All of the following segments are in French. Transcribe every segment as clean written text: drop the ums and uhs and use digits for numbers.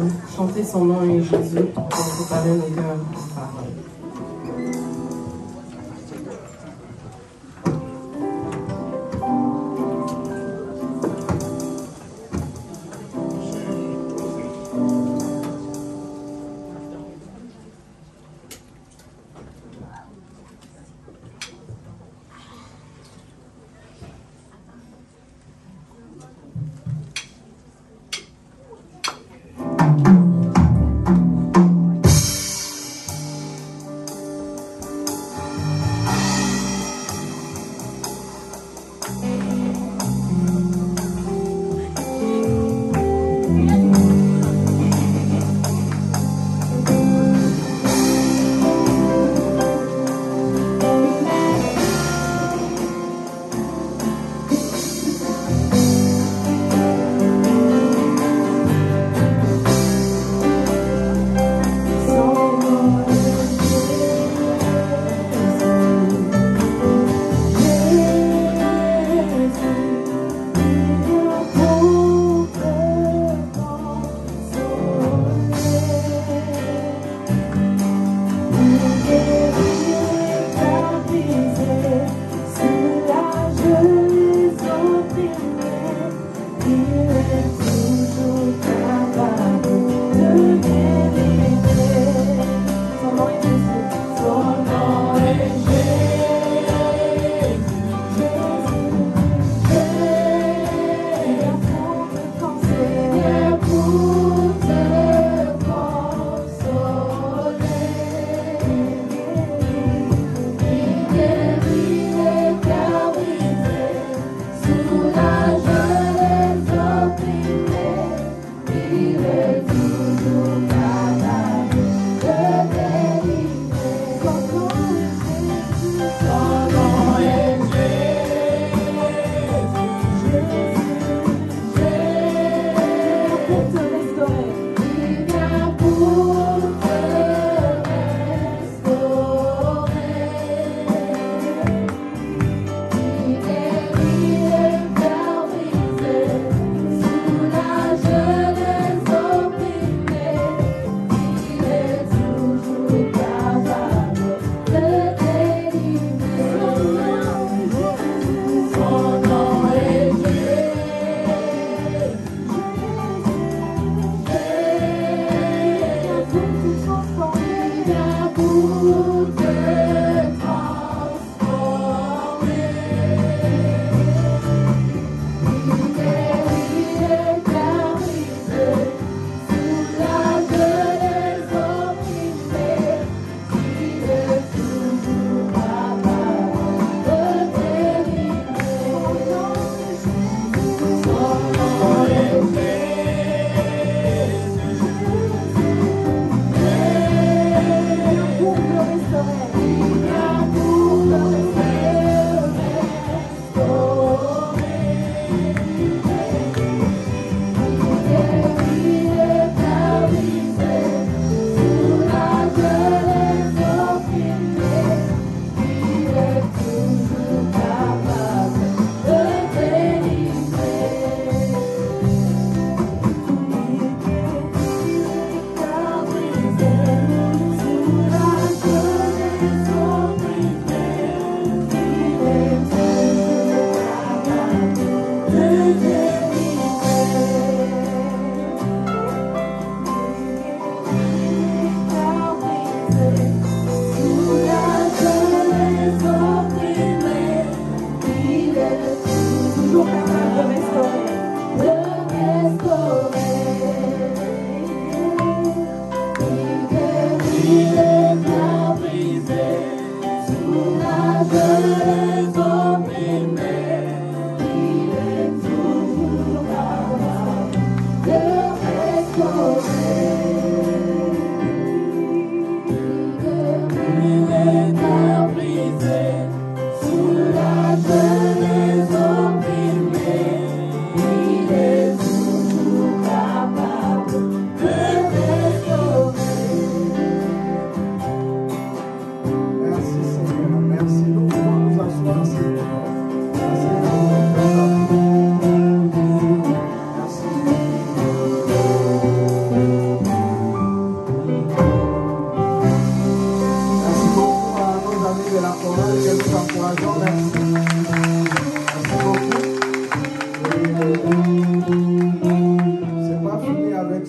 chanter son nom et Jésus pour préparer nos cœurs en parole.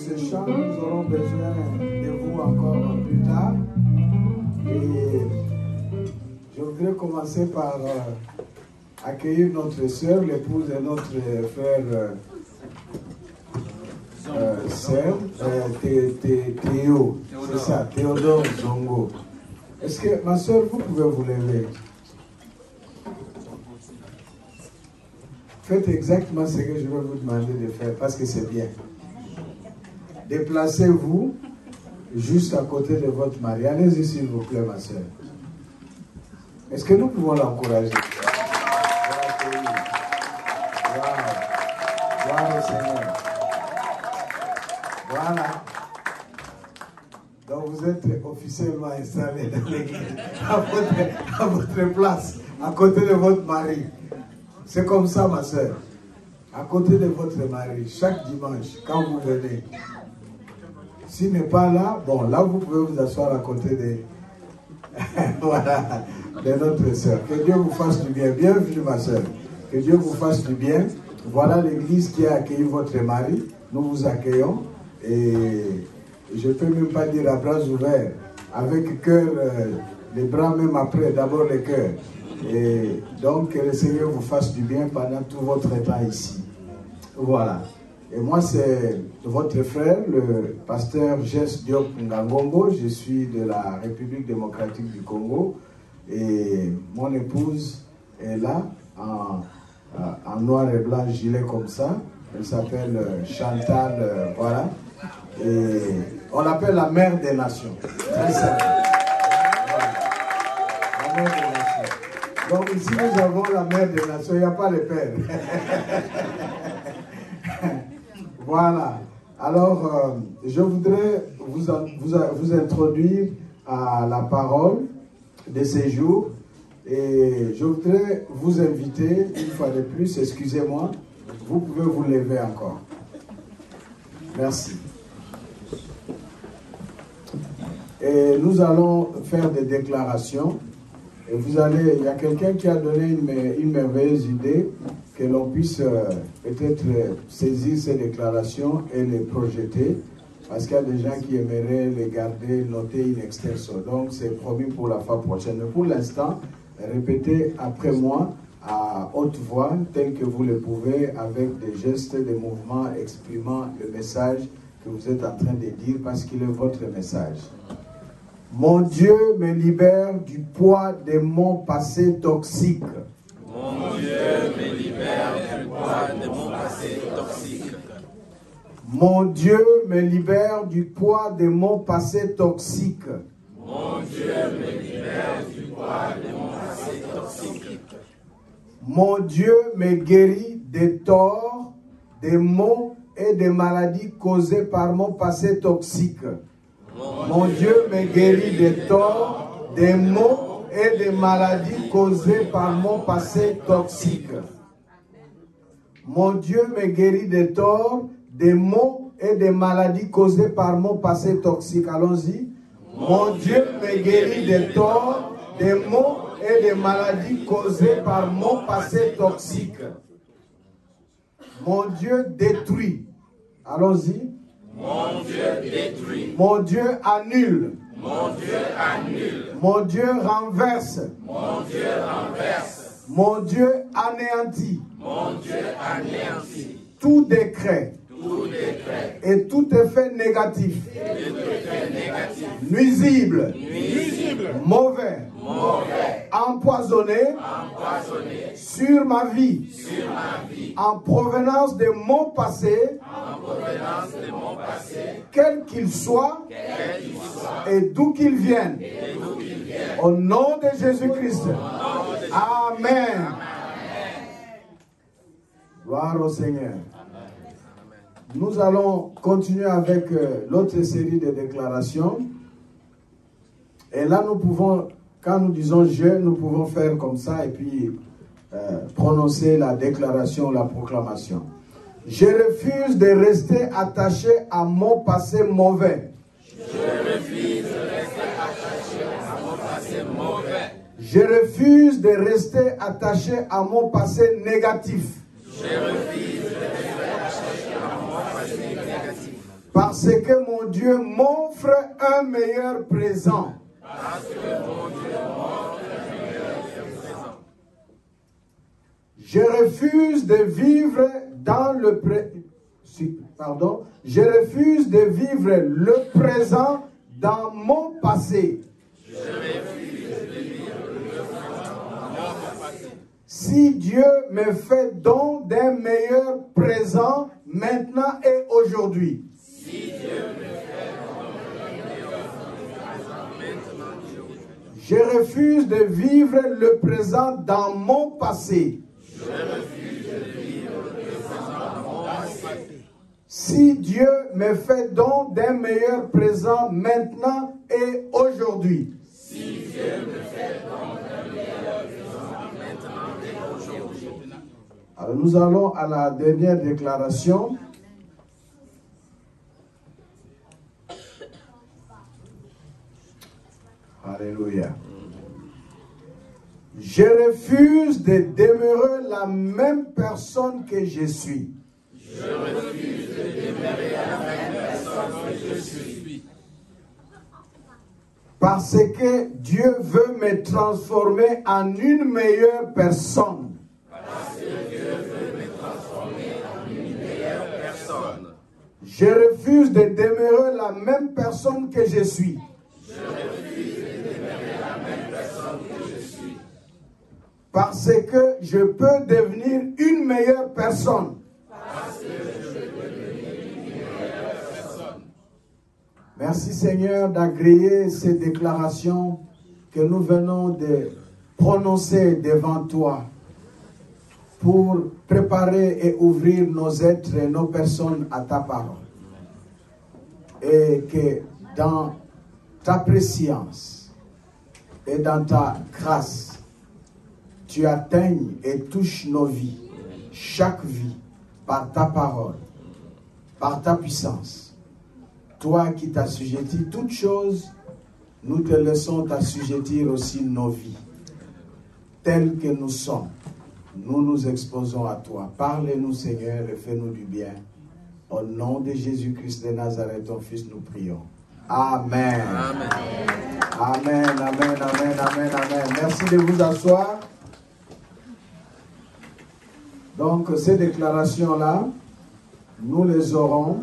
ce chant, nous aurons besoin de vous encore plus tard. Et je voudrais commencer par accueillir notre sœur, l'épouse de notre frère Théo. C'est ça, Théodore Zongo. Est-ce que, ma sœur, vous pouvez vous lever? Faites exactement ce que je vais vous demander de faire, parce que c'est bien. Déplacez-vous juste à côté de votre mari. Allez-y, s'il vous plaît, ma sœur. Est-ce que nous pouvons l'encourager? Gloire au Seigneur. Voilà. Donc vous êtes officiellement installé dans l'église, à votre place, à côté de votre mari. C'est comme ça, ma soeur. À côté de votre mari, chaque dimanche, quand vous venez. S'il n'est pas là, bon, là vous pouvez vous asseoir à côté de, voilà, de notre soeur. Que Dieu vous fasse du bien. Bienvenue, ma soeur. Que Dieu vous fasse du bien. Voilà l'église qui a accueilli votre mari. Nous vous accueillons. Et je ne peux même pas dire à bras ouverts. Avec cœur, les bras même après, d'abord le cœur. Et donc, que le Seigneur vous fasse du bien pendant tout votre temps ici. Voilà. Et moi, c'est votre frère, le pasteur Jess Diop Ngangombo. Je suis de la République démocratique du Congo. Et mon épouse est là, en noir et blanc, gilet comme ça. Elle s'appelle Chantal, voilà. Et on l'appelle la mère des nations. Très simple. Voilà. La mère des nations. Donc ici, nous avons la mère des nations, il n'y a pas le père. Voilà. Alors, je voudrais vous introduire à la parole de ces jours. Et je voudrais vous inviter, une fois de plus, excusez-moi, vous pouvez vous lever encore. Merci. Et nous allons faire des déclarations. Et il y a quelqu'un qui a donné une merveilleuse idée, que l'on puisse peut-être saisir ces déclarations et les projeter, parce qu'il y a des gens qui aimeraient les garder, noter in extenso. Donc c'est promis pour la fois prochaine. Mais pour l'instant, répétez après moi à haute voix, tel que vous le pouvez, avec des gestes, des mouvements exprimant le message que vous êtes en train de dire, parce qu'il est votre message. Mon Dieu me libère du poids de mon passé toxique. Mon Dieu me libère du poids de mon passé toxique. Mon Dieu me libère du poids de mon passé toxique. Mon Dieu me libère du poids de mon passé toxique. Mon Dieu me guérit des torts, des maux et des maladies causées par mon passé toxique. Mon Dieu me guérit des torts, des maux et des maladies causées par mon passé toxique. Mon Dieu me guérit des torts, des maux et des maladies causées par mon passé toxique. Allons-y. Mon Dieu me guérit des torts, des maux et des maladies causées par mon passé toxique. Mon Dieu détruit. Allons-y. Mon Dieu détruit. Mon Dieu annule. Mon Dieu annule. Mon Dieu renverse. Mon Dieu renverse. Mon Dieu anéantit. Mon Dieu anéantit. Tout décret. Tout décret. Et tout effet négatif. Et tout effet négatif. Nuisible. Nuisible. Mauvais. Mauvais. Empoisonné. Empoisonné. Sur ma vie. Sur ma vie. En provenance de mon passé. En provenance de mon passé. Quel qu'il soit. Quel qu'il soit. Et d'où qu'il vienne. Et d'où qu'il vienne. Au nom de Jésus-Christ. Amen. Gloire au Seigneur. Nous allons continuer avec l'autre série de déclarations. Et là, nous pouvons, quand nous disons je, nous pouvons faire comme ça et puis prononcer la déclaration, la proclamation. Je refuse de rester attaché à mon passé mauvais. Je refuse de rester attaché à mon passé mauvais. Je refuse de rester attaché à mon passé négatif. Je refuse de rester attaché à mon passé négatif. Parce que mon Dieu m'offre un meilleur présent. Parce que mon Dieu m'offre un meilleur présent. Je refuse de vivre dans le Je refuse de vivre le présent dans mon passé. Je refuse de vivre le présent dans mon passé. Si Dieu me fait don d'un meilleur présent maintenant et aujourd'hui. Si Dieu me fait don d'un meilleur présent maintenant et aujourd'hui. Je refuse de vivre le présent dans mon passé. Je refuse de vivre le présent dans mon passé. Si Dieu me fait don d'un meilleur présent maintenant et aujourd'hui. Si Dieu me fait don d'un meilleur présent maintenant et aujourd'hui. Alors nous allons à la dernière déclaration. Alléluia. Je refuse de demeurer la même personne que je suis. Je refuse de demeurer la même personne que je suis. Parce que Dieu veut me transformer en une meilleure personne. Parce que Dieu veut me transformer en une meilleure personne. Je refuse de demeurer la même personne que je suis. Je refuse de demeurer la même personne que je suis. Parce que je peux devenir une meilleure personne. Parce que je peux devenir une meilleure personne. Merci Seigneur d'agréer ces déclarations que nous venons de prononcer devant toi pour préparer et ouvrir nos êtres et nos personnes à ta parole. Et que dans ta préscience et dans ta grâce, tu atteignes et touches nos vies, chaque vie, par ta parole, par ta puissance. Toi qui t'assujettis toutes choses, nous te laissons t'assujettir aussi nos vies. Telles que nous sommes, nous nous exposons à toi. Parle-nous Seigneur et fais-nous du bien. Au nom de Jésus-Christ de Nazareth, ton Fils, nous prions. Amen. Amen. Amen, amen, amen, amen, amen. Merci de vous asseoir. Donc, ces déclarations-là, nous les aurons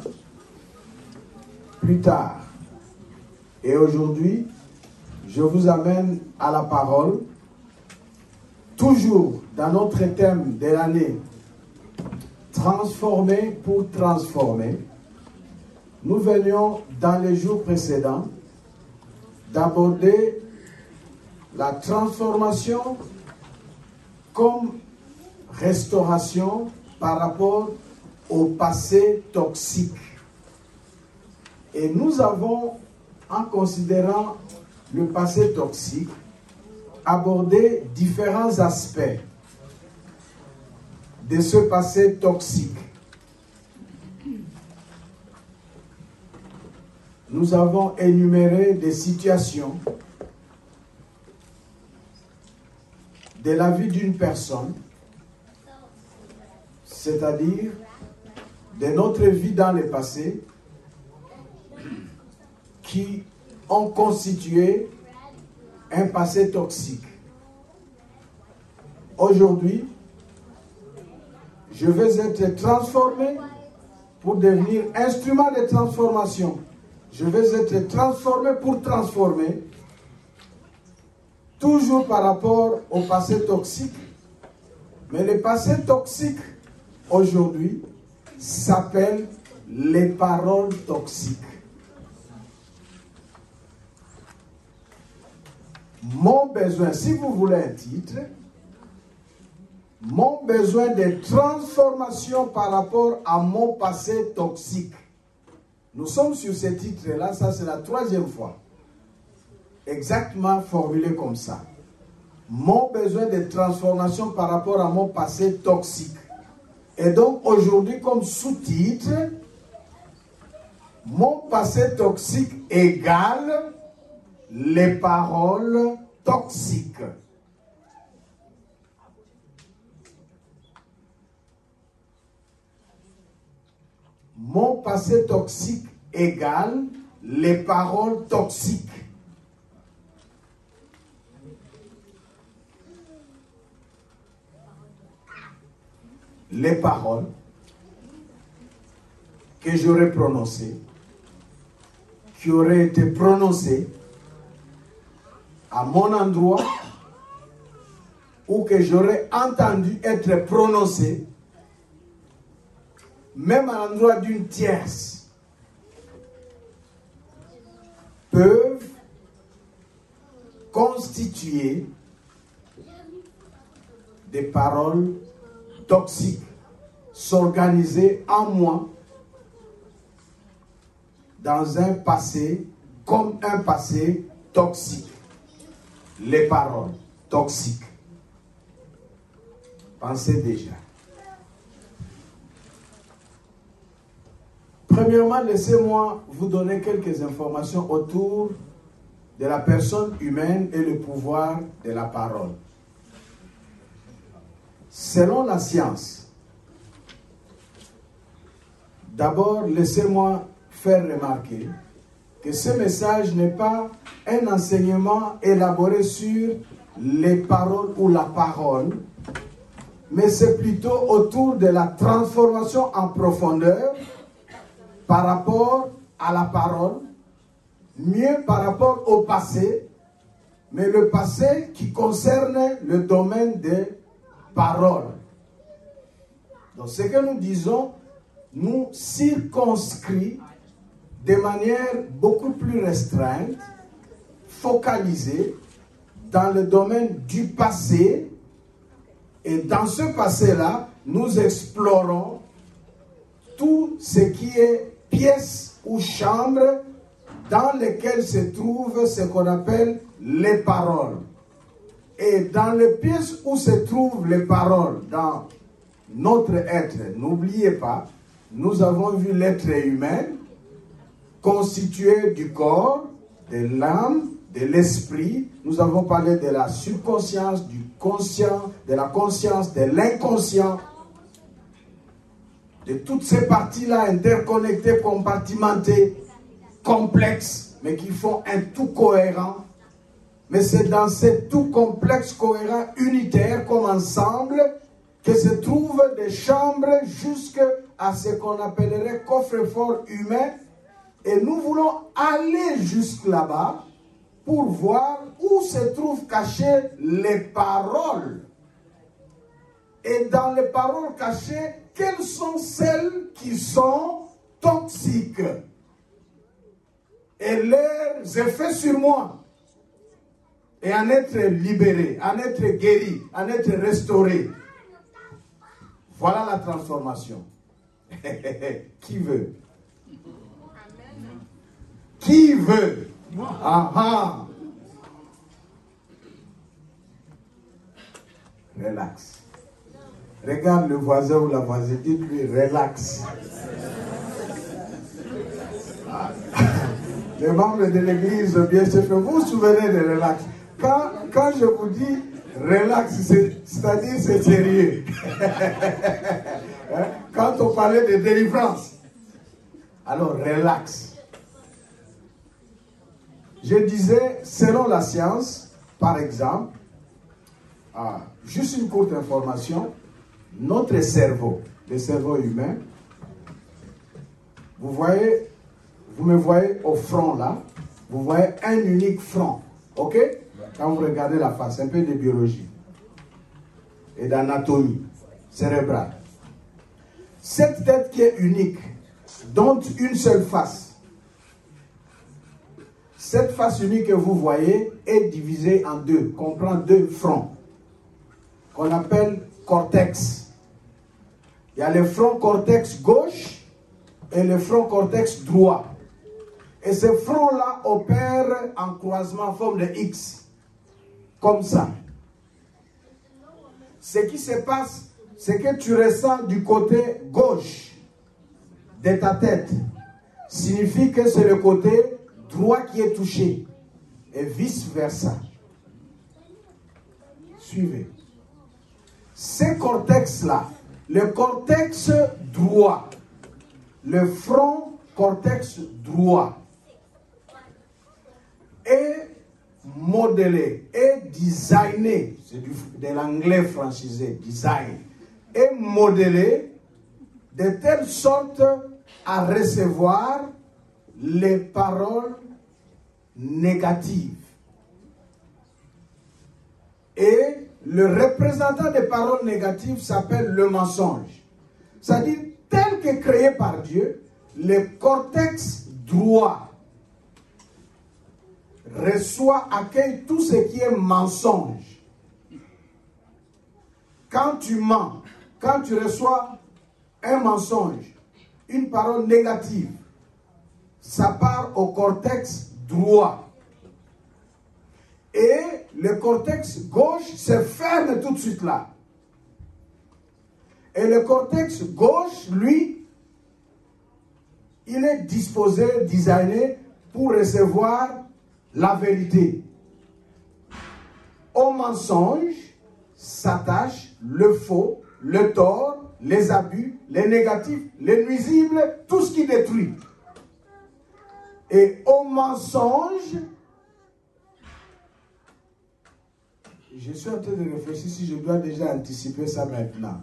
plus tard. Et aujourd'hui, je vous amène à la parole, toujours dans notre thème de l'année, transformer pour transformer. Nous venions dans les jours précédents d'aborder la transformation comme restauration par rapport au passé toxique. Et nous avons, en considérant le passé toxique, abordé différents aspects de ce passé toxique. Nous avons énuméré des situations de la vie d'une personne, c'est-à-dire de notre vie dans le passé, qui ont constitué un passé toxique. Aujourd'hui, je veux être transformé pour devenir instrument de transformation. Je veux être transformé pour transformer, toujours par rapport au passé toxique. Mais le passé toxique, aujourd'hui, s'appelle les paroles toxiques. Mon besoin, si vous voulez un titre, mon besoin de transformation par rapport à mon passé toxique. Nous sommes sur ce titre-là, ça c'est la 3e fois. Exactement formulé comme ça. Mon besoin de transformation par rapport à mon passé toxique. Et donc aujourd'hui, comme sous-titre, mon passé toxique égale les paroles toxiques. Mon passé toxique égale les paroles toxiques. Les paroles que j'aurais prononcées, qui auraient été prononcées à mon endroit ou que j'aurais entendu être prononcées même à l'endroit d'une tierce, peuvent constituer des paroles toxiques, s'organiser en moi dans un passé comme un passé toxique. Les paroles toxiques. Pensez déjà. Premièrement, laissez-moi vous donner quelques informations autour de la personne humaine et le pouvoir de la parole. Selon la science, d'abord, laissez-moi faire remarquer que ce message n'est pas un enseignement élaboré sur les paroles ou la parole, mais c'est plutôt autour de la transformation en profondeur par rapport à la parole, mieux par rapport au passé, mais le passé qui concerne le domaine des paroles. Donc ce que nous disons nous circonscrit de manière beaucoup plus restreinte, focalisée dans le domaine du passé. Et dans ce passé-là, nous explorons tout ce qui est pièces ou chambres dans lesquelles se trouvent ce qu'on appelle les paroles. Et dans les pièces où se trouvent les paroles dans notre être, n'oubliez pas, nous avons vu l'être humain constitué du corps, de l'âme, de l'esprit. Nous avons parlé de la subconscience, du conscient, de la conscience, de l'inconscient, de toutes ces parties-là interconnectées, compartimentées, complexes, mais qui font un tout cohérent. Mais c'est dans ce tout complexe, cohérent, unitaire, comme ensemble, que se trouvent des chambres jusqu'à ce qu'on appellerait coffre-fort humain. Et nous voulons aller jusque là-bas pour voir où se trouvent cachées les paroles. Et dans les paroles cachées, quelles sont celles qui sont toxiques et leurs effets sur moi. Et en être libéré, en être guéri, en être restauré. Voilà la transformation. Qui veut? Qui veut? Aha. Relax. Regarde le voisin ou la voisine, dites-lui relax. Les membres de l'église, bien sûr, vous vous souvenez de relax. Quand je vous dis relax, c'est-à-dire c'est sérieux. Quand on parlait de délivrance, alors relax. Je disais, selon la science, par exemple, juste une courte information, notre cerveau, le cerveau humain, vous me voyez au front là, vous voyez un unique front, ok? Quand vous regardez la face, un peu de biologie et d'anatomie cérébrale. Cette tête qui est unique, dont une seule face, cette face unique que vous voyez est divisée en deux, comprend deux fronts, qu'on appelle cortex. Il y a le front cortex gauche et le front cortex droit. Et ce front-là opère en croisement en forme de X, comme ça. Ce qui se passe, c'est que tu ressens du côté gauche de ta tête, signifie que c'est le côté droit qui est touché, et vice-versa. Suivez. Ces cortex-là, le cortex droit, le front cortex droit est modelé, est designé, c'est de l'anglais francisé, design, est modelé de telle sorte à recevoir les paroles négatives. Et le représentant des paroles négatives s'appelle le mensonge. C'est-à-dire, tel que créé par Dieu, le cortex droit accueille tout ce qui est mensonge. Quand tu mens, quand tu reçois un mensonge, une parole négative, ça part au cortex droit. Et le cortex gauche se ferme tout de suite là. Et le cortex gauche, lui, il est disposé, designé pour recevoir la vérité. Au mensonge s'attache le faux, le tort, les abus, les négatifs, les nuisibles, tout ce qui détruit. Et au mensonge, je suis en train de réfléchir si je dois déjà anticiper ça maintenant.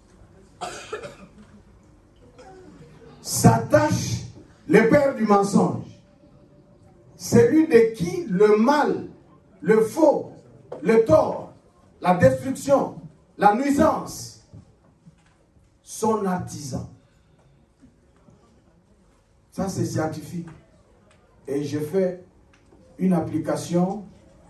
S'attache le père du mensonge. Celui de qui le mal, le faux, le tort, la destruction, la nuisance, son artisan. Ça, c'est scientifique. Et je fais une application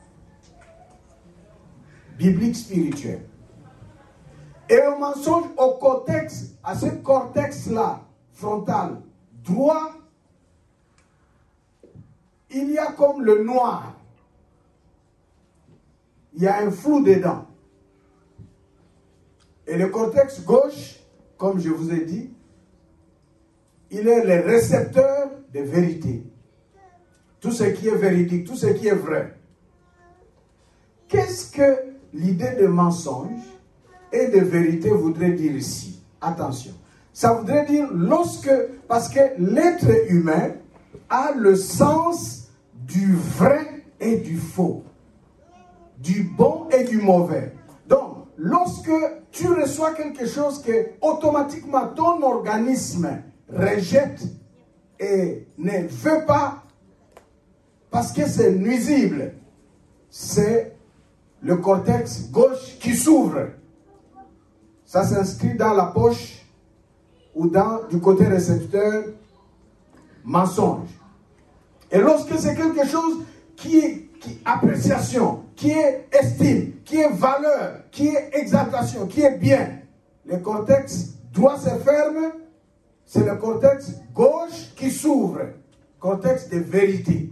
biblique spirituelle. Et au mensonge, au cortex, à ce cortex-là, frontal, droit, il y a comme le noir. Il y a un flou dedans. Et le cortex gauche, comme je vous ai dit, il est le récepteur de vérité. Tout ce qui est véridique, tout ce qui est vrai. Qu'est-ce que l'idée de mensonge et de vérité voudrait dire ici? Attention. Ça voudrait dire parce que l'être humain a le sens du vrai et du faux, du bon et du mauvais. Donc, lorsque tu reçois quelque chose que automatiquement ton organisme rejette et ne veut pas parce que c'est nuisible, c'est le cortex gauche qui s'ouvre. Ça s'inscrit dans la poche ou du côté récepteur mensonge. Et lorsque c'est quelque chose qui est appréciation, qui est estime, qui est valeur, qui est exaltation, qui est bien, le cortex droit se ferme, c'est le cortex gauche qui s'ouvre, cortex de vérité.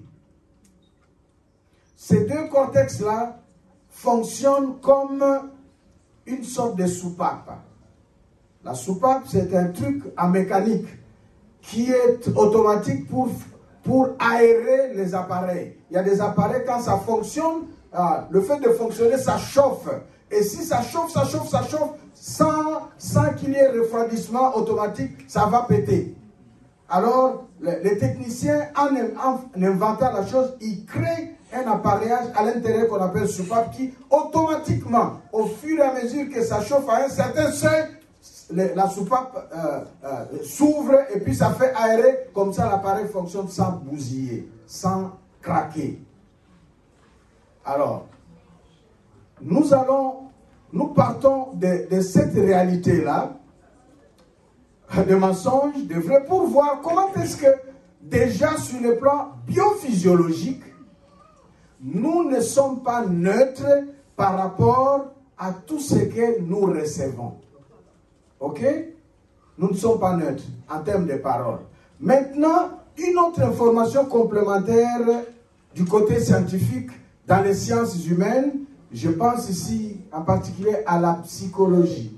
Ces deux cortex-là fonctionnent comme une sorte de soupape. La soupape, c'est un truc en mécanique qui est automatique pour aérer les appareils. Il y a des appareils, quand ça fonctionne, le fait de fonctionner, ça chauffe. Et si ça chauffe, sans qu'il y ait refroidissement automatique, ça va péter. Alors, les techniciens, en inventant la chose, ils créent un appareillage à l'intérieur qu'on appelle soupape qui, automatiquement, au fur et à mesure que ça chauffe à un certain seuil, la soupape s'ouvre et puis ça fait aérer. Comme ça, l'appareil fonctionne sans bousiller, sans craquer. Alors, nous partons de cette réalité-là, de mensonges, de vrai, pour voir comment est-ce que, déjà sur le plan biophysiologique, nous ne sommes pas neutres par rapport à tout ce que nous recevons. Ok? Nous ne sommes pas neutres en termes de paroles. Maintenant, une autre information complémentaire du côté scientifique dans les sciences humaines, je pense ici en particulier à la psychologie.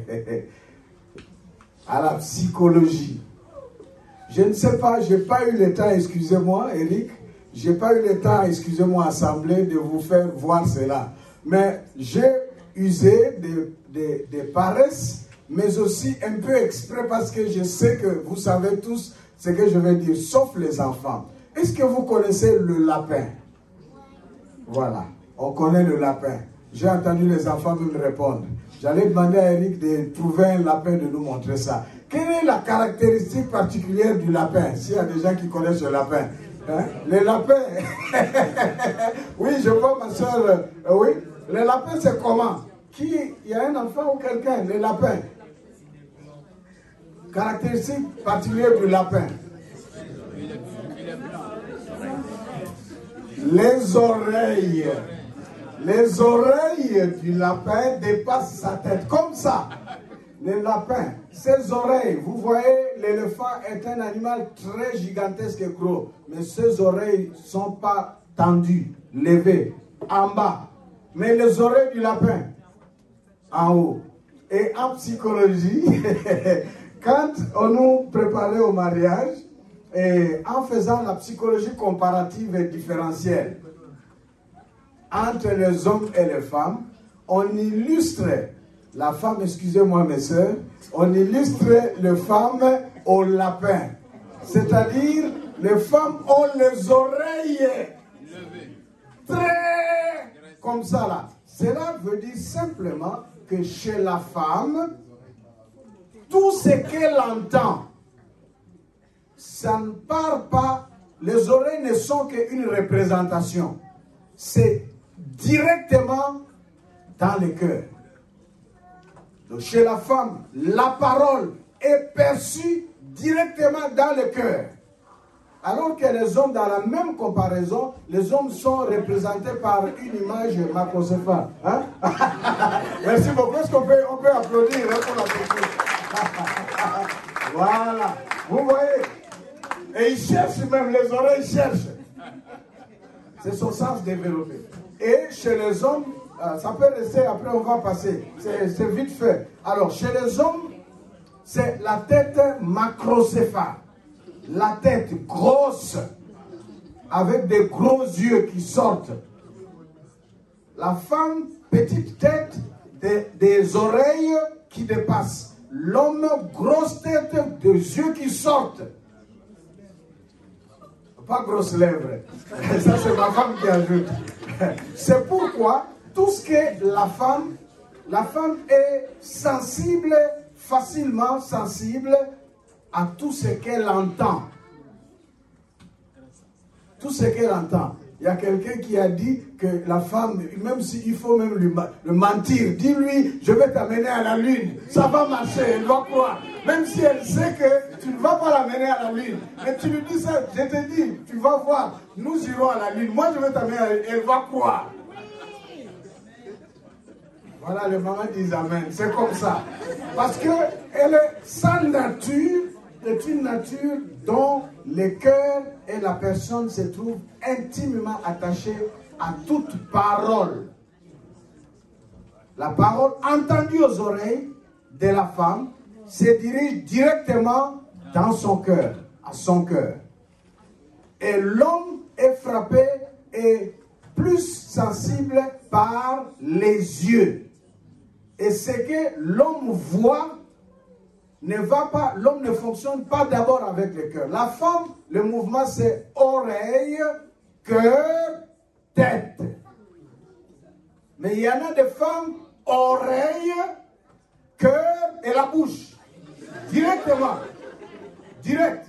À la psychologie. Je ne sais pas, je n'ai pas eu le temps, excusez-moi Eric, je n'ai pas eu le temps, excusez-moi Assemblée, de vous faire voir cela. Mais j'ai usé de paresse, mais aussi un peu exprès parce que je sais que vous savez tous, ce que je vais dire, sauf les enfants. Est-ce que vous connaissez le lapin? Voilà, on connaît le lapin. J'ai entendu les enfants me répondre. J'allais demander à Eric de trouver un lapin, de nous montrer ça. Quelle est la caractéristique particulière du lapin? S'il y a des gens qui connaissent le lapin. Hein? Les lapins. Oui, je vois ma soeur. Oui, les lapins, c'est comment? Il y a un enfant ou quelqu'un? Les lapins. Caractéristique particulière du lapin. Les oreilles. Les oreilles du lapin dépassent sa tête. Comme ça. Les lapins, ses oreilles, vous voyez, l'éléphant est un animal très gigantesque et gros. Mais ses oreilles ne sont pas tendues, levées, en bas. Mais les oreilles du lapin, en haut. Et en psychologie, quand on nous préparait au mariage, et en faisant la psychologie comparative et différentielle entre les hommes et les femmes, on illustrait la femme, excusez-moi mes soeurs, on illustrait les femmes au lapin. C'est-à-dire, les femmes ont les oreilles très comme ça là. Cela veut dire simplement que chez la femme, tout ce qu'elle entend, ça ne part pas, les oreilles ne sont qu'une représentation. C'est directement dans le cœur. Donc chez la femme, la parole est perçue directement dans le cœur. Alors que les hommes, dans la même comparaison, les hommes sont représentés par une image macrocéphale. Hein? Merci beaucoup. Est-ce qu'on peut applaudir hein, pour la technique? Voilà. Vous voyez? Et il cherche même, les oreilles cherchent. C'est son sens développé. Et chez les hommes, ça peut rester, après on va passer. C'est vite fait. Alors, chez les hommes, c'est la tête macrocéphale. La tête grosse, avec des gros yeux qui sortent. La femme, petite tête, des oreilles qui dépassent. L'homme, grosse tête, des yeux qui sortent. Pas grosses lèvres. Ça, c'est ma femme qui ajoute. C'est pourquoi, tout ce que la femme est sensible, facilement sensible à tout ce qu'elle entend. Tout ce qu'elle entend. Il y a quelqu'un qui a dit que la femme, même s'il faut même lui mentir, dis-lui, je vais t'amener à la lune. Ça va marcher, elle va croire. Même si elle sait que tu ne vas pas l'amener à la lune. Mais tu lui dis ça, je te dis, tu vas voir, nous irons à la lune. Moi, je vais t'amener à la lune, elle va croire. Voilà, les mamans disent amen. C'est comme ça. Parce que sa nature est une nature dont le cœur et la personne se trouvent intimement attachés à toute parole. La parole entendue aux oreilles de la femme se dirige directement dans son cœur, à son cœur. Et l'homme est frappé et plus sensible par les yeux. Et ce que l'homme voit ne va pas, l'homme ne fonctionne pas d'abord avec le cœur. La femme, le mouvement c'est oreille, cœur, tête. Mais il y en a des femmes, oreille, cœur et la bouche. Directement. Direct.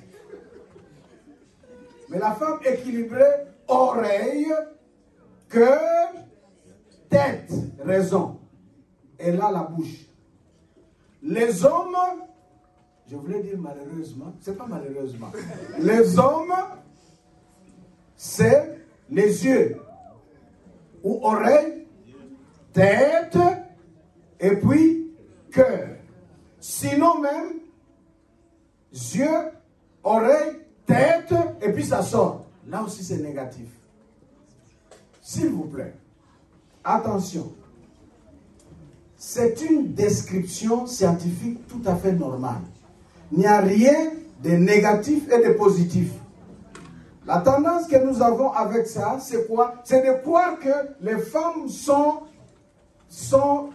Mais la femme équilibrée, oreille, cœur, tête, raison. Et là, la bouche. Les hommes, je voulais dire malheureusement, c'est pas malheureusement. Les hommes, c'est les yeux, ou oreille, tête, et puis cœur. Sinon même, yeux, oreille, tête, et puis ça sort. Là aussi, c'est négatif. S'il vous plaît, attention. C'est une description scientifique tout à fait normale. Il n'y a rien de négatif et de positif. La tendance que nous avons avec ça, c'est quoi? C'est de croire que les femmes sont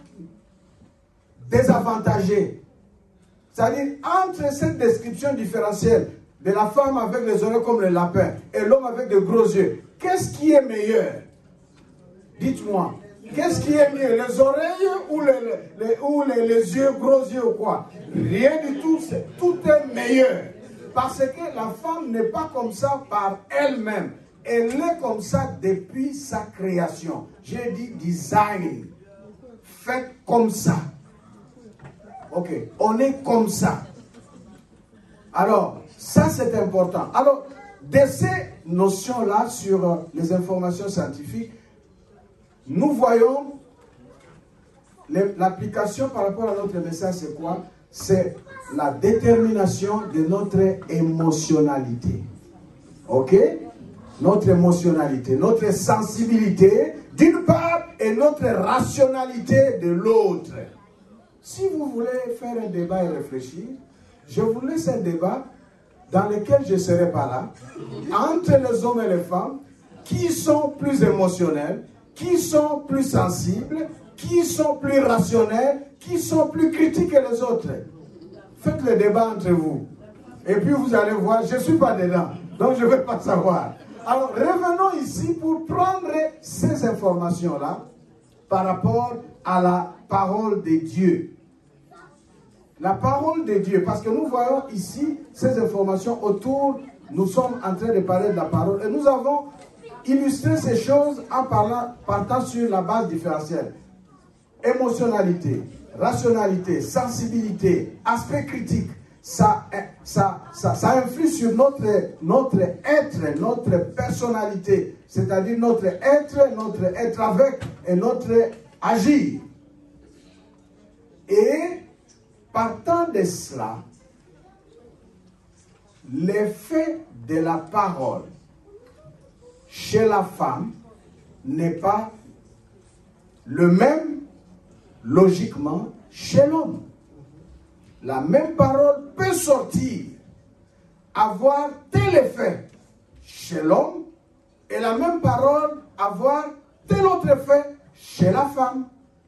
désavantagées. C'est-à-dire, entre cette description différentielle, de la femme avec les oreilles comme le lapin et l'homme avec de gros yeux, qu'est-ce qui est meilleur? Dites-moi. Qu'est-ce qui est mieux, les oreilles ou les yeux, gros yeux ou quoi? Rien du tout, tout est meilleur. Parce que la femme n'est pas comme ça par elle-même. Elle est comme ça depuis sa création. J'ai dit design. Fait comme ça. Ok, on est comme ça. Alors, ça c'est important. Alors, de ces notions-là sur les informations scientifiques, nous voyons l'application par rapport à notre message, c'est quoi? C'est la détermination de notre émotionnalité. Ok? Notre émotionnalité, notre sensibilité d'une part et notre rationalité de l'autre. Si vous voulez faire un débat et réfléchir, je vous laisse un débat dans lequel je ne serai pas là, entre les hommes et les femmes, qui sont plus émotionnels, qui sont plus sensibles, qui sont plus rationnels, qui sont plus critiques que les autres. Faites le débat entre vous. Et puis vous allez voir, je ne suis pas dedans, donc je ne vais pas savoir. Alors revenons ici pour prendre ces informations-là par rapport à la parole de Dieu. La parole de Dieu, parce que nous voyons ici ces informations autour, nous sommes en train de parler de la parole, et nous avons illustré ces choses en partant sur la base différentielle. Émotionnalité, rationalité, sensibilité, aspect critique, ça influe sur notre être, notre personnalité, c'est-à-dire notre être avec et notre agir. Et partant de cela, l'effet de la parole chez la femme n'est pas le même logiquement chez l'homme. La même parole peut sortir, avoir tel effet chez l'homme, et la même parole avoir tel autre effet chez la femme.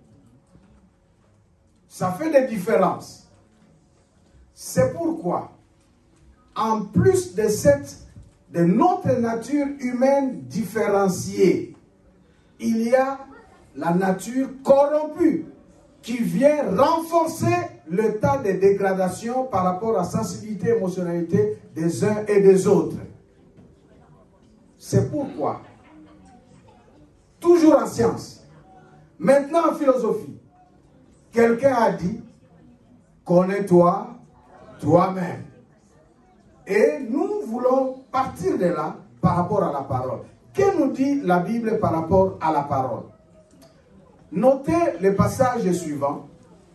Ça fait des différences. C'est pourquoi, en plus de notre nature humaine différenciée, il y a la nature corrompue qui vient renforcer l'état de dégradation par rapport à la sensibilité et émotionnalité des uns et des autres. C'est pourquoi, toujours en science, maintenant en philosophie, quelqu'un a dit, connais-toi toi-même. Et nous voulons partir de là par rapport à la parole. Que nous dit la Bible par rapport à la parole? Notez le passage suivant,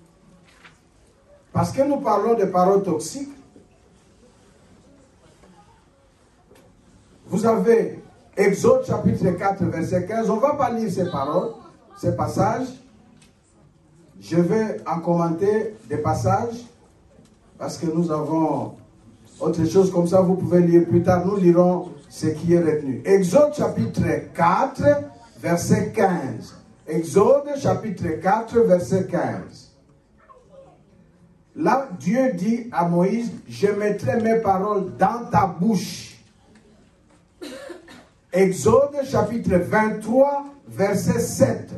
parce que nous parlons de paroles toxiques. Vous avez Exode chapitre 4, verset 15. On ne va pas lire ces paroles, ces passages. Je vais en commenter des passages, parce que nous avons autre chose comme ça, vous pouvez lire plus tard. Nous lirons ce qui est retenu. Exode chapitre 4, verset 15. Exode chapitre 4, verset 15. Là, Dieu dit à Moïse, je mettrai mes paroles dans ta bouche. Exode chapitre 23, verset 7.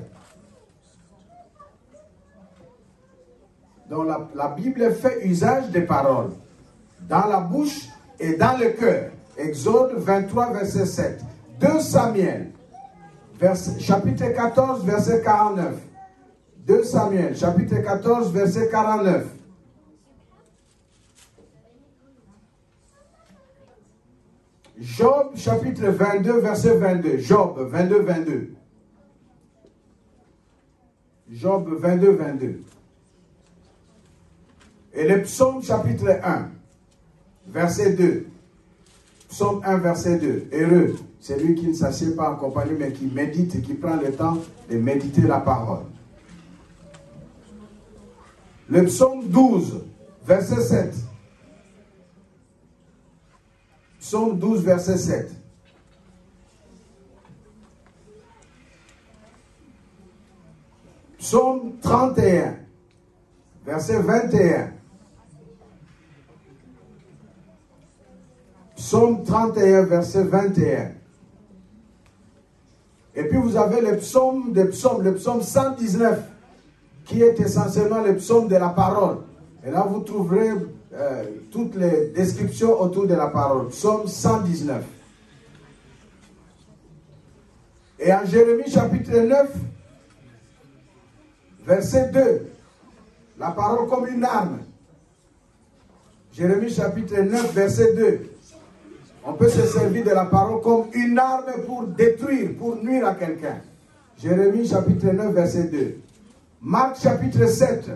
Donc la Bible fait usage des paroles dans la bouche et dans le cœur. Exode 23, verset 7. 2 Samuel, chapitre 14, verset 49. 2 Samuel, chapitre 14, verset 49. Job, chapitre 22, verset 22. Job 22, 22. Job 22, 22. Et le psaume, chapitre 1, verset 2. Psaume 1, verset 2. Heureux, c'est lui qui ne s'assied pas en compagnie, mais qui médite et qui prend le temps de méditer la parole. Le psaume 12, verset 7. Psaume 12, verset 7. Psaume 31, verset 21. Psaume 31, verset 21. Et puis vous avez le psaume 119, qui est essentiellement le psaume de la parole. Et là, vous trouverez toutes les descriptions autour de la parole. Psaume 119. Et en Jérémie chapitre 9, verset 2, la parole comme une arme. Jérémie chapitre 9, verset 2. On peut se servir de la parole comme une arme pour détruire, pour nuire à quelqu'un. Jérémie chapitre 9, verset 2. Marc chapitre 7.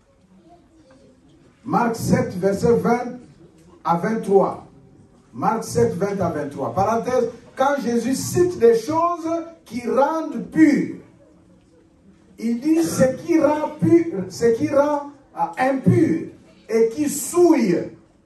Marc 7, verset 20 à 23. Marc 7, 20 à 23. Parenthèse, quand Jésus cite des choses qui rendent pur, il dit ce qui rend pur, ce qui rend impur et qui souille.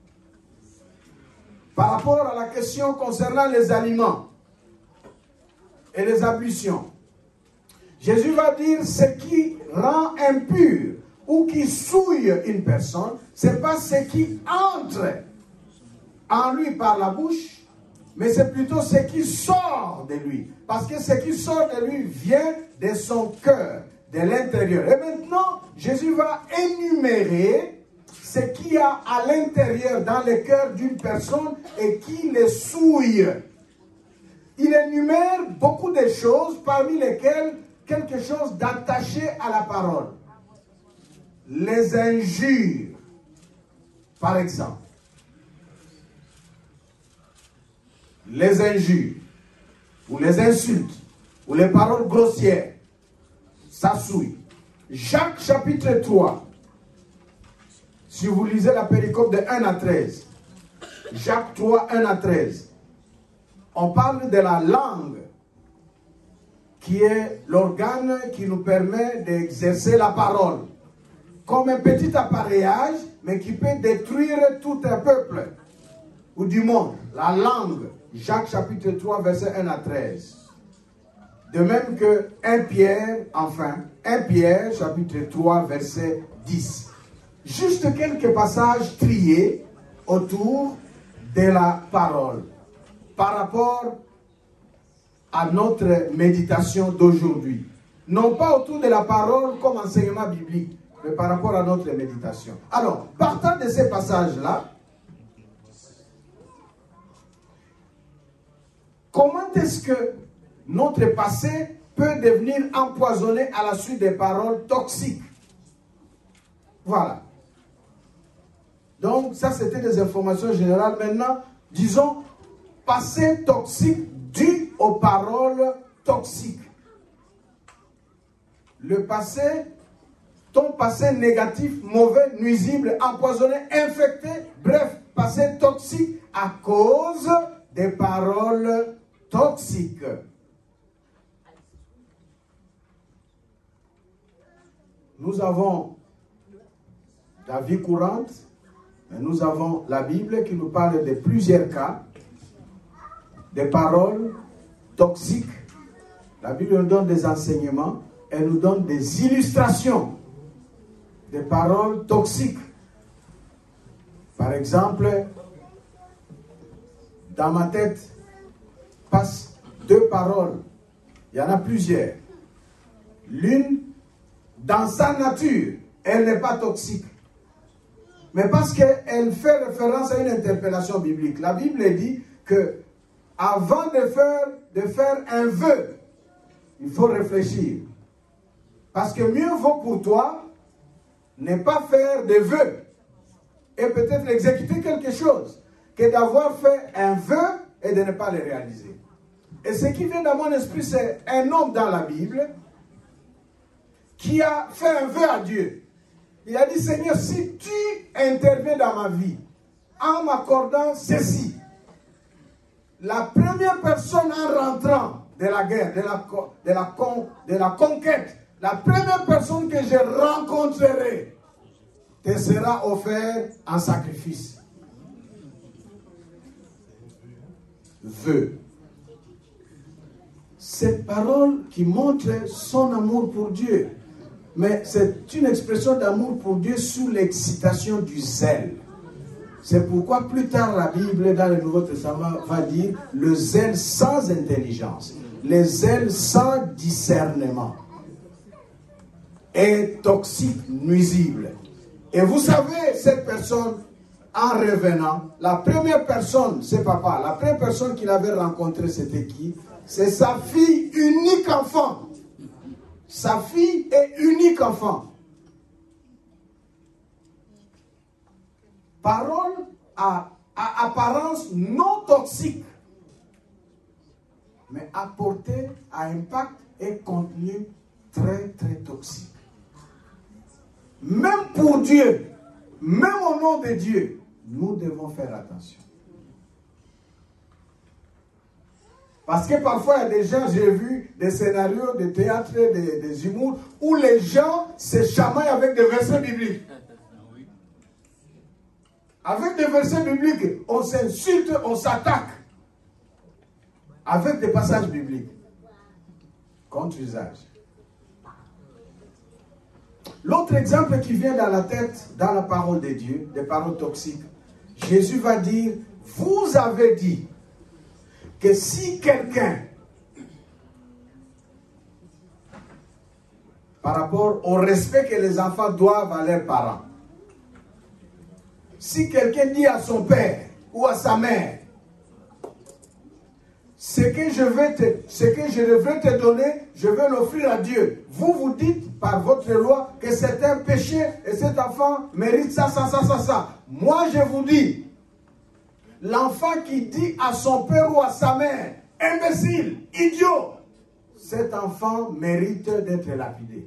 Par rapport à la question concernant les aliments et les ablutions, Jésus va dire ce qui rend impur ou qui souille une personne, ce n'est pas ce qui entre en lui par la bouche, mais c'est plutôt ce qui sort de lui. Parce que ce qui sort de lui vient de son cœur, de l'intérieur. Et maintenant, Jésus va énumérer ce qu'il y a à l'intérieur, dans le cœur d'une personne et qui le souille. Il énumère beaucoup de choses, parmi lesquelles quelque chose d'attaché à la parole. Les injures, par exemple. Les injures, ou les insultes, ou les paroles grossières, ça souille. Jacques chapitre 3, si vous lisez la péricope de 1 à 13, Jacques 3, 1 à 13, on parle de la langue, qui est l'organe qui nous permet d'exercer la parole, comme un petit appareillage, mais qui peut détruire tout un peuple, ou du monde. La langue, Jacques chapitre 3, verset 1 à 13. De même que 1 Pierre, chapitre 3, verset 10. Juste quelques passages triés autour de la parole par rapport à notre méditation d'aujourd'hui. Non pas autour de la parole comme enseignement biblique, mais par rapport à notre méditation. Alors, partant de ces passages-là, comment est-ce que notre passé peut devenir empoisonné à la suite des paroles toxiques? Voilà. Donc, ça, c'était des informations générales. Maintenant, disons, passé toxique dû aux paroles toxiques. Le passé, ton passé négatif, mauvais, nuisible, empoisonné, infecté, bref, passé toxique à cause des paroles toxiques. Nous avons la vie courante, mais nous avons la Bible qui nous parle de plusieurs cas, des paroles toxiques. La Bible nous donne des enseignements, elle nous donne des illustrations des paroles toxiques. Par exemple, dans ma tête passent deux paroles. Il y en a plusieurs. L'une, dans sa nature, elle n'est pas toxique. Mais parce qu'elle fait référence à une interpellation biblique. La Bible dit que avant de faire un vœu, il faut réfléchir. Parce que mieux vaut pour toi ne pas faire de vœux et peut-être exécuter quelque chose que d'avoir fait un vœu et de ne pas le réaliser. Et ce qui vient dans mon esprit, c'est un homme dans la Bible qui a fait un vœu à Dieu. Il a dit, Seigneur, si tu interviens dans ma vie en m'accordant ceci, la première personne en rentrant de la guerre, de la conquête, la première personne que je rencontrerai te sera offerte en sacrifice. Vœu. Cette parole qui montre son amour pour Dieu. Mais c'est une expression d'amour pour Dieu sous l'excitation du zèle. C'est pourquoi plus tard la Bible dans le Nouveau Testament va dire le zèle sans intelligence, le zèle sans discernement est toxique, nuisible. Et vous savez, cette personne, en revenant, la première personne, c'est papa, la première personne qu'il avait rencontrée, c'était qui? C'est sa fille unique enfant. Sa fille est unique enfant. Parole à apparence non toxique, mais à portée, à impact et contenu très très toxique. Même pour Dieu, même au nom de Dieu, nous devons faire attention. Parce que parfois, il y a des gens, j'ai vu des scénarios de théâtre, des humours, où les gens se chamaillent avec des versets bibliques. Avec des versets bibliques, on s'insulte, on s'attaque. Avec des passages bibliques. Contre-usage. L'autre exemple qui vient dans la tête, dans la parole de Dieu, des paroles toxiques, Jésus va dire, vous avez dit que si quelqu'un, par rapport au respect que les enfants doivent à leurs parents, si quelqu'un dit à son père ou à sa mère, ce que je devrais te donner, je vais l'offrir à Dieu. Vous vous dites par votre loi que c'est un péché et cet enfant mérite ça, ça, ça, ça, ça. Moi je vous dis, l'enfant qui dit à son père ou à sa mère, imbécile, idiot, cet enfant mérite d'être lapidé.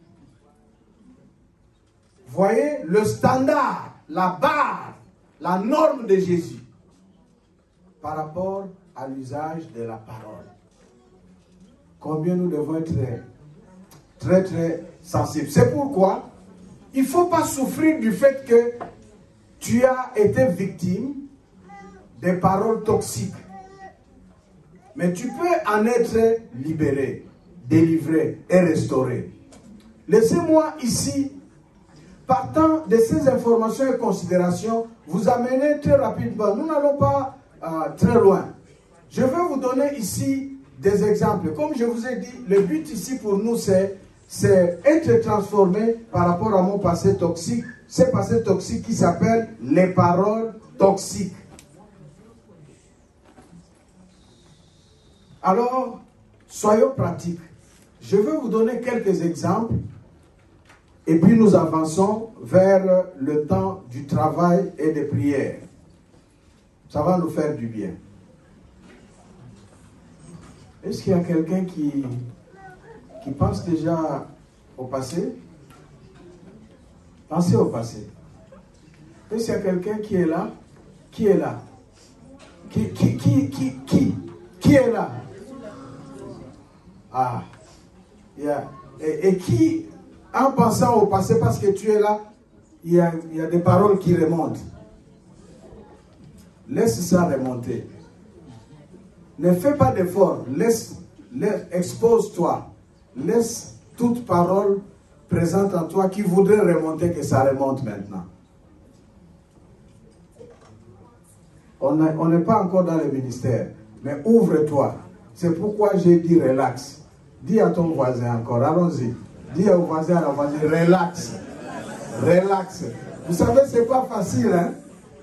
Voyez le standard, la barre, la norme de Jésus par rapport à l'usage de la parole. Combien nous devons être très très sensibles. C'est pourquoi il ne faut pas souffrir du fait que tu as été victime des paroles toxiques. Mais tu peux en être libéré, délivré et restauré. Laissez-moi ici, partant de ces informations et considérations, vous amener très rapidement. Nous n'allons pas très loin. Je vais vous donner ici des exemples. Comme je vous ai dit, le but ici pour nous, c'est être transformé par rapport à mon passé toxique. Ce passé toxique qui s'appelle les paroles toxiques. Alors, soyons pratiques. Je vais vous donner quelques exemples et puis nous avançons vers le temps du travail et des prières. Ça va nous faire du bien. Est-ce qu'il y a quelqu'un qui pense déjà au passé? Pensez au passé. Est-ce qu'il y a quelqu'un qui est là? Qui est là? Qui est là? Ah. Yeah. Et qui, en pensant au passé, parce que tu es là, il y a des paroles qui remontent. Laisse ça remonter. Ne fais pas d'effort. Expose-toi. Laisse toute parole présente en toi qui voudrait remonter, que ça remonte maintenant. On n'est pas encore dans le ministère, mais ouvre-toi. C'est pourquoi j'ai dit relax. Dis à ton voisin encore, allons-y. Dis au voisin, à la voisine, relax. Relax. Vous savez, c'est pas facile, hein?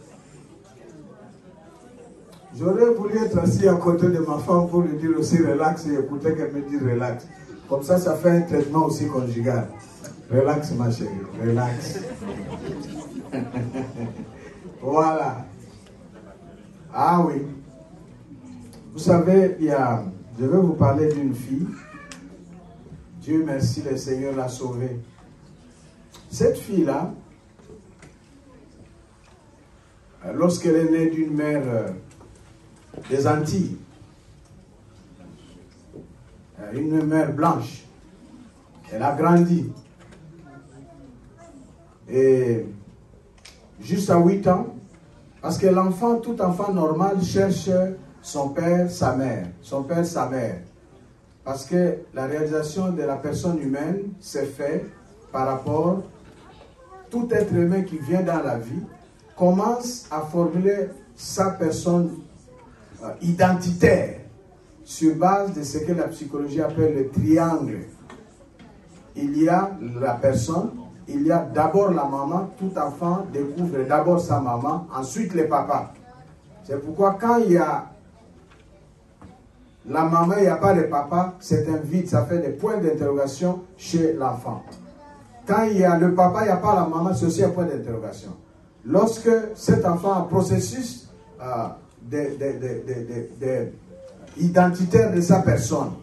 J'aurais voulu être assis à côté de ma femme pour lui dire aussi relax et écouter qu'elle me dise relax. Comme ça fait un traitement aussi conjugal. Relax, ma chérie, relax. Voilà. Ah oui. Vous savez, je vais vous parler d'une fille. Dieu merci, le Seigneur l'a sauvée. Cette fille-là, lorsqu'elle est née d'une mère des Antilles, une mère blanche, elle a grandi. Et juste à 8 ans, parce que l'enfant, tout enfant normal, cherche son père, sa mère. Son père, sa mère. Parce que la réalisation de la personne humaine s'est faite par rapport à tout être humain qui vient dans la vie. commence à formuler sa personne identitaire sur base de ce que la psychologie appelle le triangle. Il y a la personne, il y a d'abord la maman, tout enfant découvre d'abord sa maman, ensuite le papa. C'est pourquoi quand il y a la maman, il n'y a pas de papa, c'est un vide, ça fait des points d'interrogation chez l'enfant. Quand il y a le papa, il n'y a pas la maman, c'est aussi un point d'interrogation. Lorsque cet enfant a un processus identitaire de sa personne,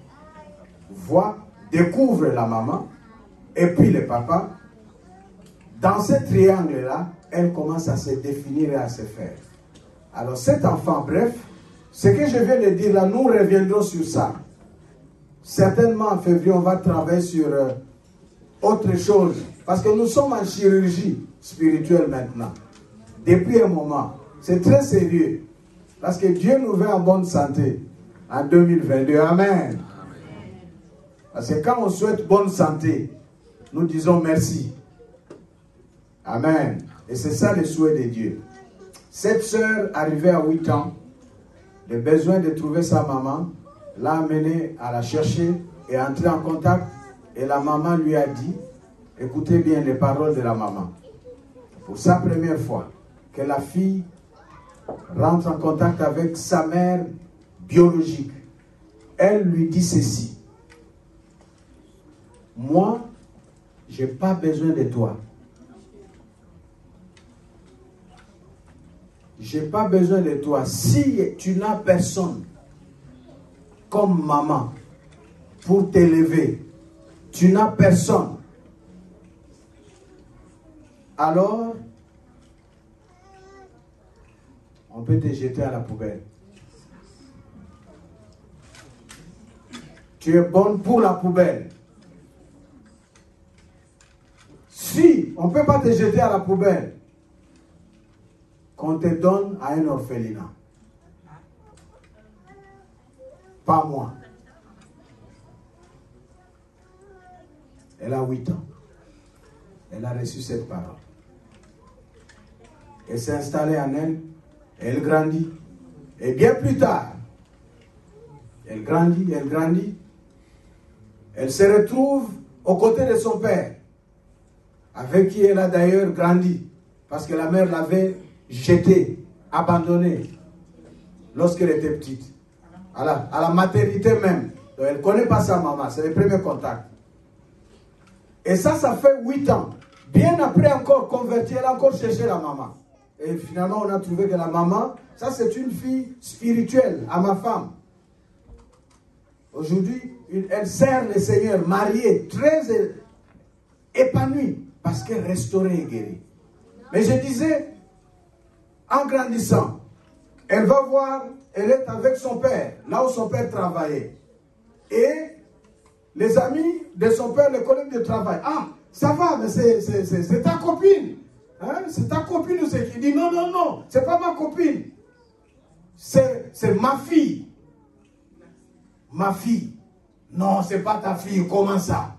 découvre la maman, et puis le papa, dans ce triangle-là, elle commence à se définir et à se faire. Alors cet enfant, bref, ce que je viens de dire là, nous reviendrons sur ça. Certainement en février, on va travailler sur autre chose. Parce que nous sommes en chirurgie spirituelle maintenant. Depuis un moment. C'est très sérieux. Parce que Dieu nous veut en bonne santé en 2022. Amen. Parce que quand on souhaite bonne santé, nous disons merci. Amen. Et c'est ça le souhait de Dieu. Cette sœur, arrivée à 8 ans, le besoin de trouver sa maman, l'a amenée à la chercher et entrer en contact. Et la maman lui a dit, écoutez bien les paroles de la maman. Pour sa première fois, que la fille rentre en contact avec sa mère biologique. Elle lui dit ceci. Moi, je n'ai pas besoin de toi. Je n'ai pas besoin de toi. Si tu n'as personne comme maman pour t'élever, tu n'as personne, alors on peut te jeter à la poubelle. Tu es bonne pour la poubelle. Si on ne peut pas te jeter à la poubelle, qu'on te donne à un orphelinat. Pas moi. Elle a 8 ans. Elle a reçu cette parole. Elle s'est installée en elle. Elle grandit. Et bien plus tard, elle grandit, elle grandit. Elle se retrouve aux côtés de son père, avec qui elle a d'ailleurs grandi, parce que la mère l'avait jetée, abandonnée, lorsqu'elle était petite. À la maternité même. Donc elle ne connaît pas sa maman, c'est le premier contact. Et ça fait 8 ans. Bien après encore convertie, elle a encore cherché la maman. Et finalement, on a trouvé que la maman, ça c'est une fille spirituelle à ma femme. Aujourd'hui, elle sert le Seigneur, mariée, très épanouie, parce qu'elle est restaurée et guérie. Mais je disais, en grandissant, elle va voir, elle est avec son père, là où son père travaillait. Et les amis de son père, les collègues de travail, ah, ça va, mais c'est ta copine. Hein? C'est ta copine ou c'est qui dit non, non, non, c'est pas ma copine. C'est ma fille. Ma fille. Non, c'est pas ta fille, comment ça?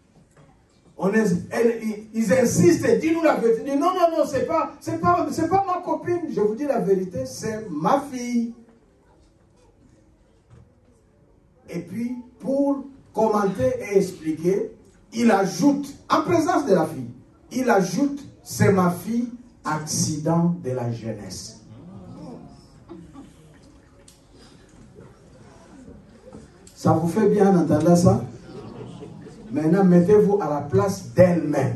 Ils insistent, dis-nous la vérité. Dis, non, non, non, c'est pas ma copine. Je vous dis la vérité, c'est ma fille. Et puis, pour commenter et expliquer, il ajoute, en présence de la fille, il ajoute, c'est ma fille, accident de la jeunesse. Ça vous fait bien entendre ça? Maintenant, mettez-vous à la place d'elle-même.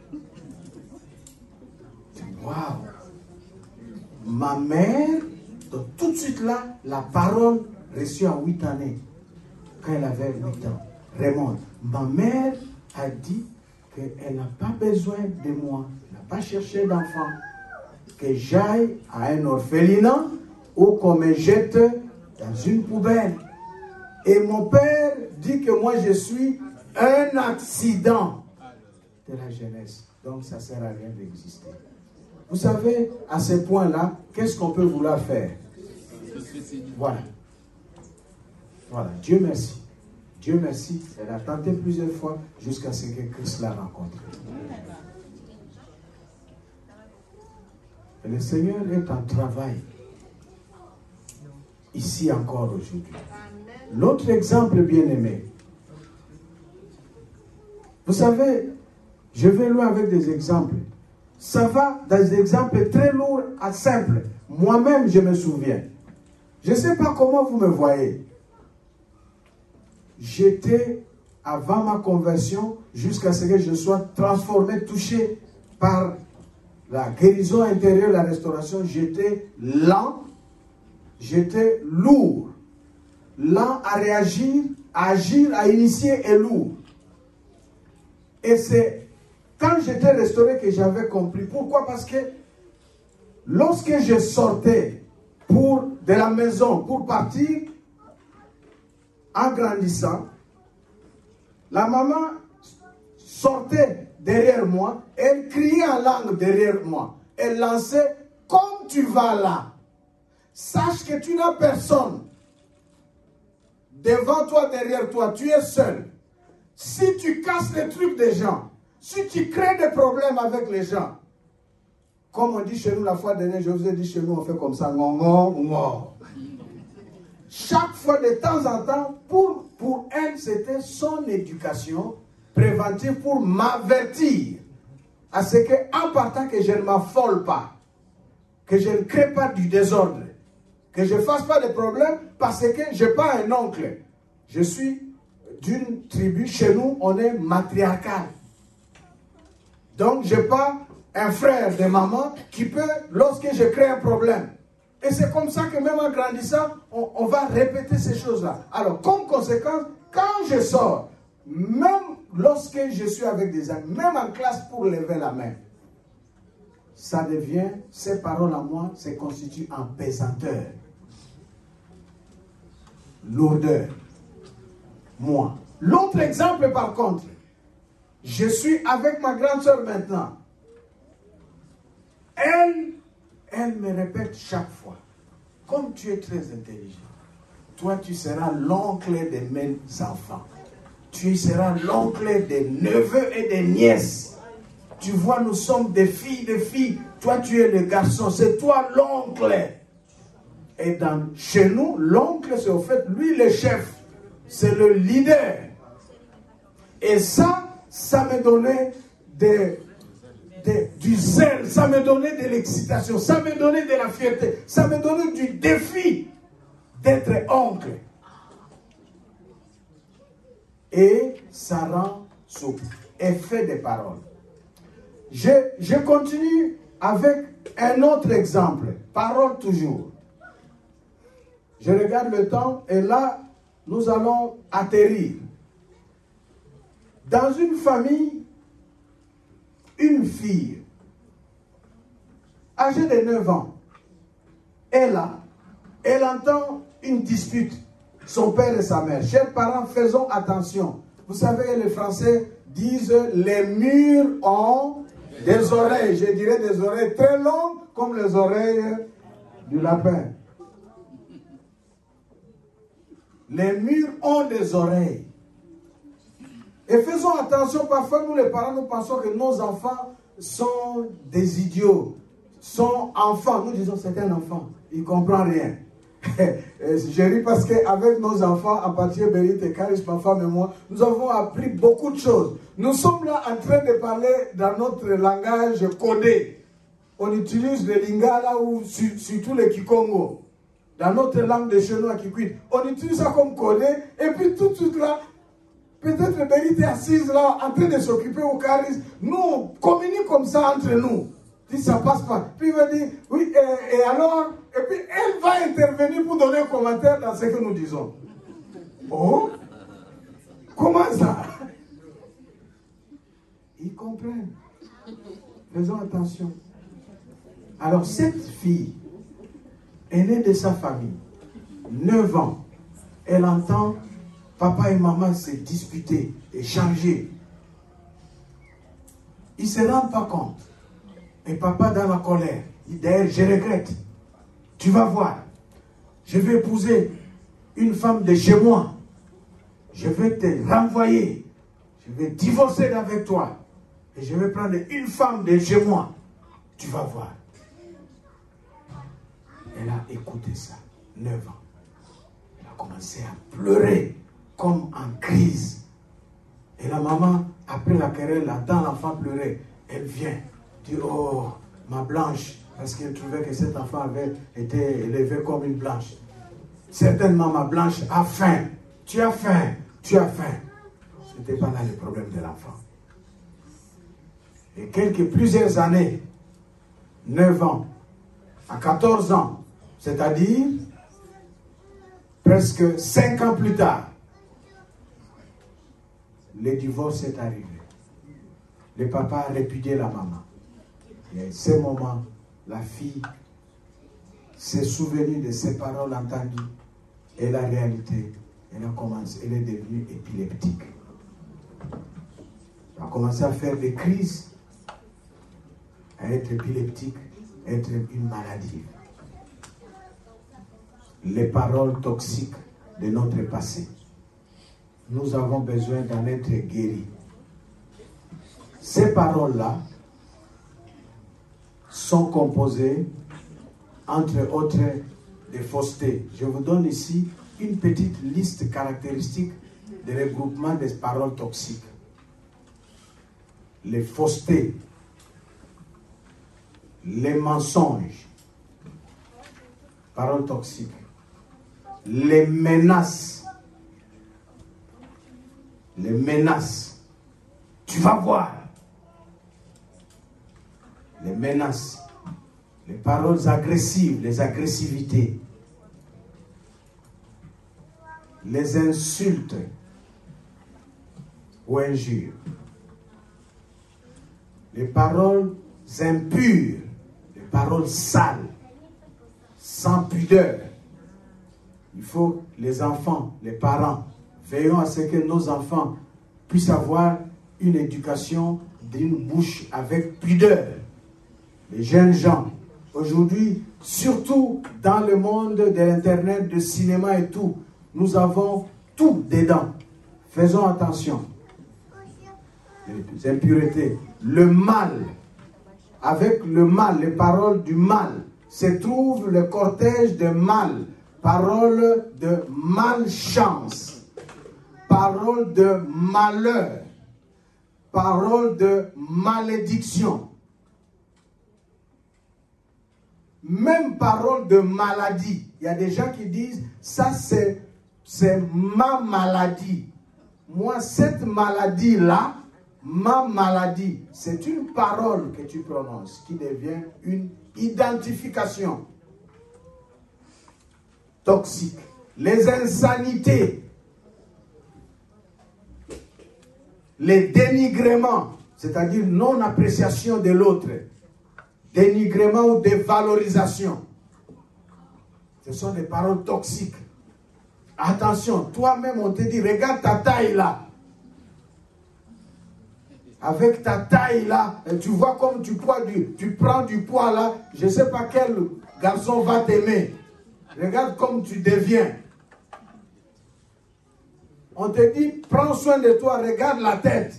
Waouh! Ma mère, donc tout de suite là, la parole reçue en 8 années, quand elle avait 8 ans, remonte. Ma mère a dit qu'elle n'a pas besoin de moi, elle n'a pas cherché d'enfant, que j'aille à un orphelinat ou qu'on me jette dans une poubelle. Et mon père dit que moi je suis un accident de la jeunesse. Donc ça ne sert à rien d'exister. Vous savez, à ce point-là, qu'est-ce qu'on peut vouloir faire? Voilà. Voilà. Dieu merci. Dieu merci. Elle a tenté plusieurs fois jusqu'à ce que Christ la rencontre. Et le Seigneur est en travail. Ici encore aujourd'hui. L'autre exemple bien-aimé. Vous savez, je vais loin avec des exemples. Ça va dans des exemples très lourds à simples. Moi-même, je me souviens. Je ne sais pas comment vous me voyez. J'étais, avant ma conversion, jusqu'à ce que je sois transformé, touché par la guérison intérieure, la restauration, j'étais lent, j'étais lourd. Lent à réagir, à agir, à initier et lourd. Et c'est quand j'étais restauré que j'avais compris. Pourquoi? Parce que lorsque je sortais de la maison pour partir, en grandissant, la maman sortait derrière moi, elle criait en langue derrière moi. Elle lançait « Comme tu vas là, sache que tu n'as personne. Devant toi, derrière toi, tu es seul. Si tu casses les trucs des gens, si tu crées des problèmes avec les gens, comme on dit chez nous la fois dernière, je vous ai dit chez nous, on fait comme ça, mort. Chaque fois, de temps en temps, pour elle, c'était son éducation préventive pour m'avertir à ce qu'en partant, que je ne m'affole pas, que je ne crée pas du désordre, que je ne fasse pas de problème parce que je n'ai pas un oncle. Je suis d'une tribu, chez nous, on est matriarcal. Donc, je n'ai pas un frère de maman qui peut, lorsque je crée un problème. Et c'est comme ça que même en grandissant, on va répéter ces choses-là. Alors, comme conséquence, quand je sors, même lorsque je suis avec des amis, même en classe pour lever la main, ça devient, ces paroles à moi, se constituent en pesanteur, lourdeur. Moi. L'autre exemple, par contre, je suis avec ma grande sœur maintenant. Elle me répète chaque fois, comme tu es très intelligent, toi tu seras l'oncle de mes enfants. Tu seras l'oncle des neveux et des nièces. Tu vois, nous sommes des filles. Toi tu es le garçon, c'est toi l'oncle. Et chez nous, l'oncle c'est au fait lui le chef. C'est le leader. Et ça me donnait du zèle, ça me donnait de l'excitation, ça me donnait de la fierté, ça me donnait du défi d'être oncle. Et ça rend souple. Effet des paroles. Je continue avec un autre exemple. Parole toujours. Je regarde le temps et là, nous allons atterrir. Dans une famille, une fille, âgée de 9 ans, elle entend une dispute, son père et sa mère. Chers parents, faisons attention. Vous savez, les Français disent, les murs ont des oreilles, je dirais des oreilles très longues, comme les oreilles du lapin. Les murs ont des oreilles. Et faisons attention, parfois nous les parents, nous pensons que nos enfants sont des idiots, sont enfants. Nous disons c'est un enfant, il ne comprend rien. Je ris parce qu'avec nos enfants, en particulier Bérit et Caris, ma femme et moi, nous avons appris beaucoup de choses. Nous sommes là en train de parler dans notre langage codé. On utilise le lingala ou surtout le kikongo. Dans notre langue de chez nous à Kikwit. On utilise ça comme codé et puis tout de suite là, peut-être Bérit est assise là, en train de s'occuper au Caris. Nous, on communique comme ça entre nous. Si ça passe pas. Puis il va dire, oui, et alors, et puis elle va intervenir pour donner un commentaire dans ce que nous disons. Oh, comment ça? Ils comprennent. Faisons attention. Alors cette fille est née de sa famille, 9 ans. Elle entend papa et maman se disputer, échanger. Ils ne se rendent pas compte. Et papa dans la colère, il dit d'ailleurs, je regrette. Tu vas voir. Je vais épouser une femme de chez moi. Je vais te renvoyer. Je vais divorcer avec toi. Et je vais prendre une femme de chez moi. Tu vas voir. Elle a écouté ça, 9 ans. Elle a commencé à pleurer, comme en crise. Et la maman, après la querelle, entend l'enfant pleurer. Elle vient, dit, oh, ma blanche, parce qu'elle trouvait que cet enfant avait été élevé comme une blanche. Certainement, ma blanche a faim. Tu as faim, tu as faim. Ce n'était pas là le problème de l'enfant. Et plusieurs années, 9 ans, à 14 ans, c'est-à-dire presque 5 ans plus tard, le divorce est arrivé. Le papa a répudié la maman. Et à ce moment, la fille s'est souvenue de ses paroles entendues et la réalité, elle est devenue épileptique. Elle a commencé à faire des crises, à être épileptique, à être une maladie. Les paroles toxiques de notre passé. Nous avons besoin d'en être guéris. Ces paroles-là sont composées, entre autres, de faussetés. Je vous donne ici une petite liste caractéristique de regroupement des paroles toxiques. Les faussetés, les mensonges, paroles toxiques, les menaces, tu vas voir, les menaces, les paroles agressives, les agressivités, les insultes ou injures, les paroles impures, les paroles sales, sans pudeur. Il faut, les enfants, les parents, veillons à ce que nos enfants puissent avoir une éducation d'une bouche avec pudeur. Les jeunes gens, aujourd'hui, surtout dans le monde de l'internet, du cinéma et tout, nous avons tout dedans. Faisons attention. Les impuretés, le mal. Avec le mal, les paroles du mal, se trouve le cortège de mal. Paroles de malchance. Paroles de malheur. Paroles de malédiction. Même parole de maladie. Il y a des gens qui disent, ça c'est ma maladie. Moi, cette maladie-là, ma maladie, c'est une parole que tu prononces qui devient une identification toxique. Les insanités, les dénigrements, c'est-à-dire non-appréciation de l'autre, dénigrement ou dévalorisation. Ce sont des paroles toxiques. Attention, toi-même on te dit, regarde ta taille là. Avec ta taille là, tu vois comme tu prends du poids là, je ne sais pas quel garçon va t'aimer. Regarde comme tu deviens. On te dit, prends soin de toi, regarde la tête.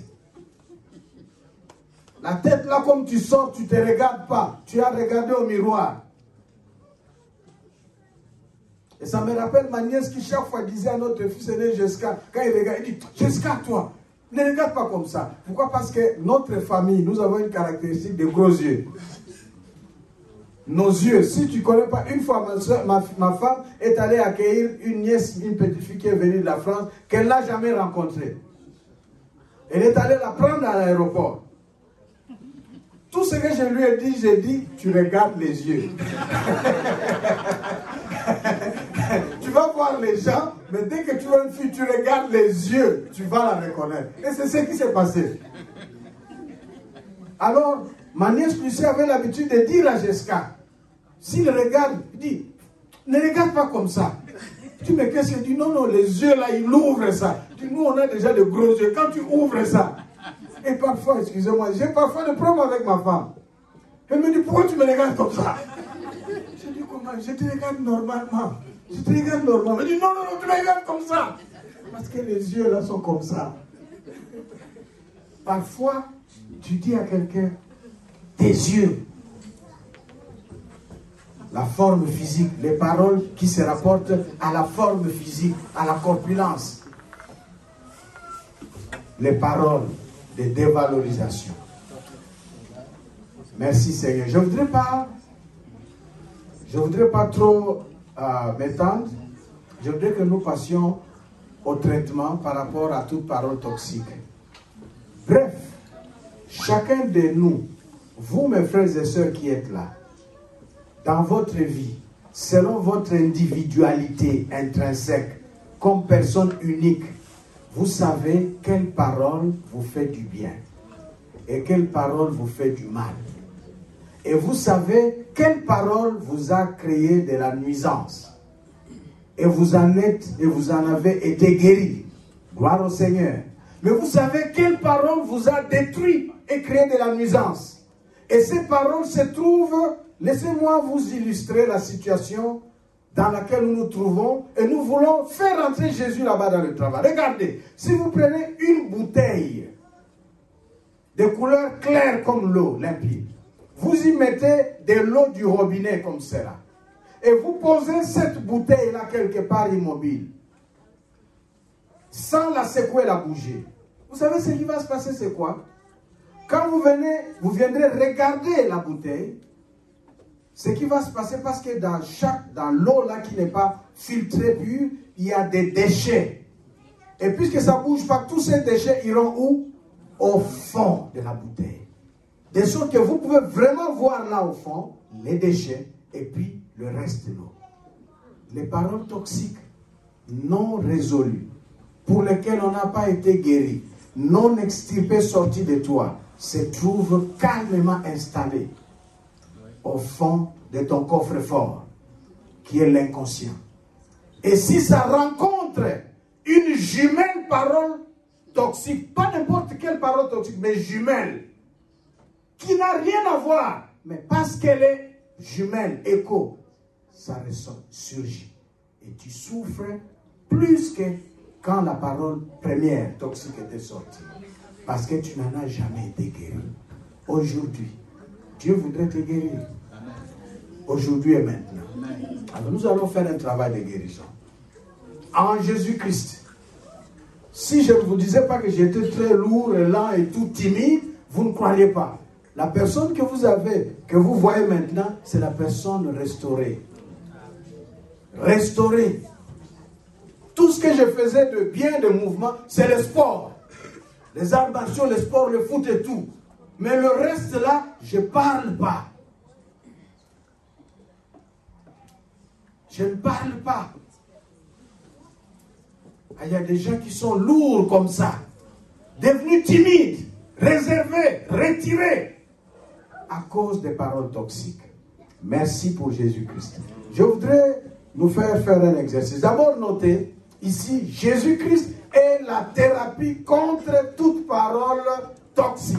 La tête là, comme tu sors, tu ne te regardes pas. Tu as regardé au miroir. Et ça me rappelle ma nièce qui chaque fois disait à notre fils aîné Jessica, quand il regarde, il dit, Jessica, toi, ne regarde pas comme ça. Pourquoi? Parce que notre famille, nous avons une caractéristique de gros yeux. Nos yeux, si tu ne connais pas, une fois ma femme est allée accueillir une nièce, une petite fille qui est venue de la France, qu'elle n'a jamais rencontrée. Elle est allée la prendre à l'aéroport. Tout ce que je lui ai dit, j'ai dit, tu regardes les yeux. Tu vas voir les gens, mais dès que tu vois une fille, tu regardes les yeux, tu vas la reconnaître. Et c'est ce qui s'est passé. Alors, ma nièce Lucie avait l'habitude de dire à Jessica, s'il regarde, il dit, ne regarde pas comme ça. Tu me qu'est-ce qu'il dit, non, les yeux là, il ouvre ça. Tu dis, nous on a déjà de gros yeux, quand tu ouvres ça. Et parfois, excusez-moi, j'ai parfois des problèmes avec ma femme. Elle me dit, pourquoi tu me regardes comme ça? Je dis, comment? Je te regarde normalement. Je te regarde normalement. Elle dit, non, tu me regardes comme ça. Parce que les yeux là sont comme ça. Parfois, tu dis à quelqu'un, tes yeux. la forme physique, les paroles qui se rapportent à la forme physique, à la corpulence. Les paroles de dévalorisation. Merci Seigneur. Je ne voudrais pas trop m'étendre. Je voudrais que nous passions au traitement par rapport à toute parole toxique. Bref, chacun de nous, vous mes frères et sœurs qui êtes là, dans votre vie, selon votre individualité intrinsèque, comme personne unique, vous savez quelle parole vous fait du bien et quelle parole vous fait du mal. Et vous savez quelle parole vous a créé de la nuisance. Et vous en avez été guéri. Gloire au Seigneur. Mais vous savez quelle parole vous a détruit et créé de la nuisance. Et ces paroles se trouvent, laissez-moi vous illustrer la situation dans laquelle nous nous trouvons et nous voulons faire entrer Jésus là-bas dans le travail. Regardez, si vous prenez une bouteille de couleur claire comme l'eau, limpide, vous y mettez de l'eau du robinet comme cela et vous posez cette bouteille-là quelque part immobile sans la secouer, la bouger. Vous savez ce qui va se passer, c'est quoi? Quand vous viendrez regarder la bouteille, ce qui va se passer, parce que dans l'eau là qui n'est pas filtrée pure, il y a des déchets. Et puisque ça ne bouge pas, tous ces déchets iront où? Au fond de la bouteille. De sorte que vous pouvez vraiment voir là au fond les déchets et puis le reste de l'eau. Les paroles toxiques non résolues, pour lesquelles on n'a pas été guéri, non extirpées, sorties de toi, se trouvent calmement installées au fond de ton coffre-fort, qui est l'inconscient. Et si ça rencontre une jumelle parole toxique, pas n'importe quelle parole toxique, mais jumelle, qui n'a rien à voir, mais parce qu'elle est jumelle, écho, ça ressort, surgit. Et tu souffres plus que quand la parole première toxique était sortie. Parce que tu n'en as jamais été guéri. Aujourd'hui, Dieu voudrait te guérir. Aujourd'hui et maintenant. Alors nous allons faire un travail de guérison. En Jésus-Christ. Si je ne vous disais pas que j'étais très lourd, lent et tout timide, vous ne croyez pas. La personne que vous avez, que vous voyez maintenant, c'est la personne restaurée. Restaurée. Tout ce que je faisais de bien, de mouvement, c'est le sport. Les arts martiaux, le sport, le foot et tout. Mais le reste là, je ne parle pas. Je ne parle pas. Il y a des gens qui sont lourds comme ça, devenus timides, réservés, retirés, à cause des paroles toxiques. Merci pour Jésus-Christ. Je voudrais nous faire un exercice. D'abord, notez, ici, Jésus-Christ est la thérapie contre toute parole toxique.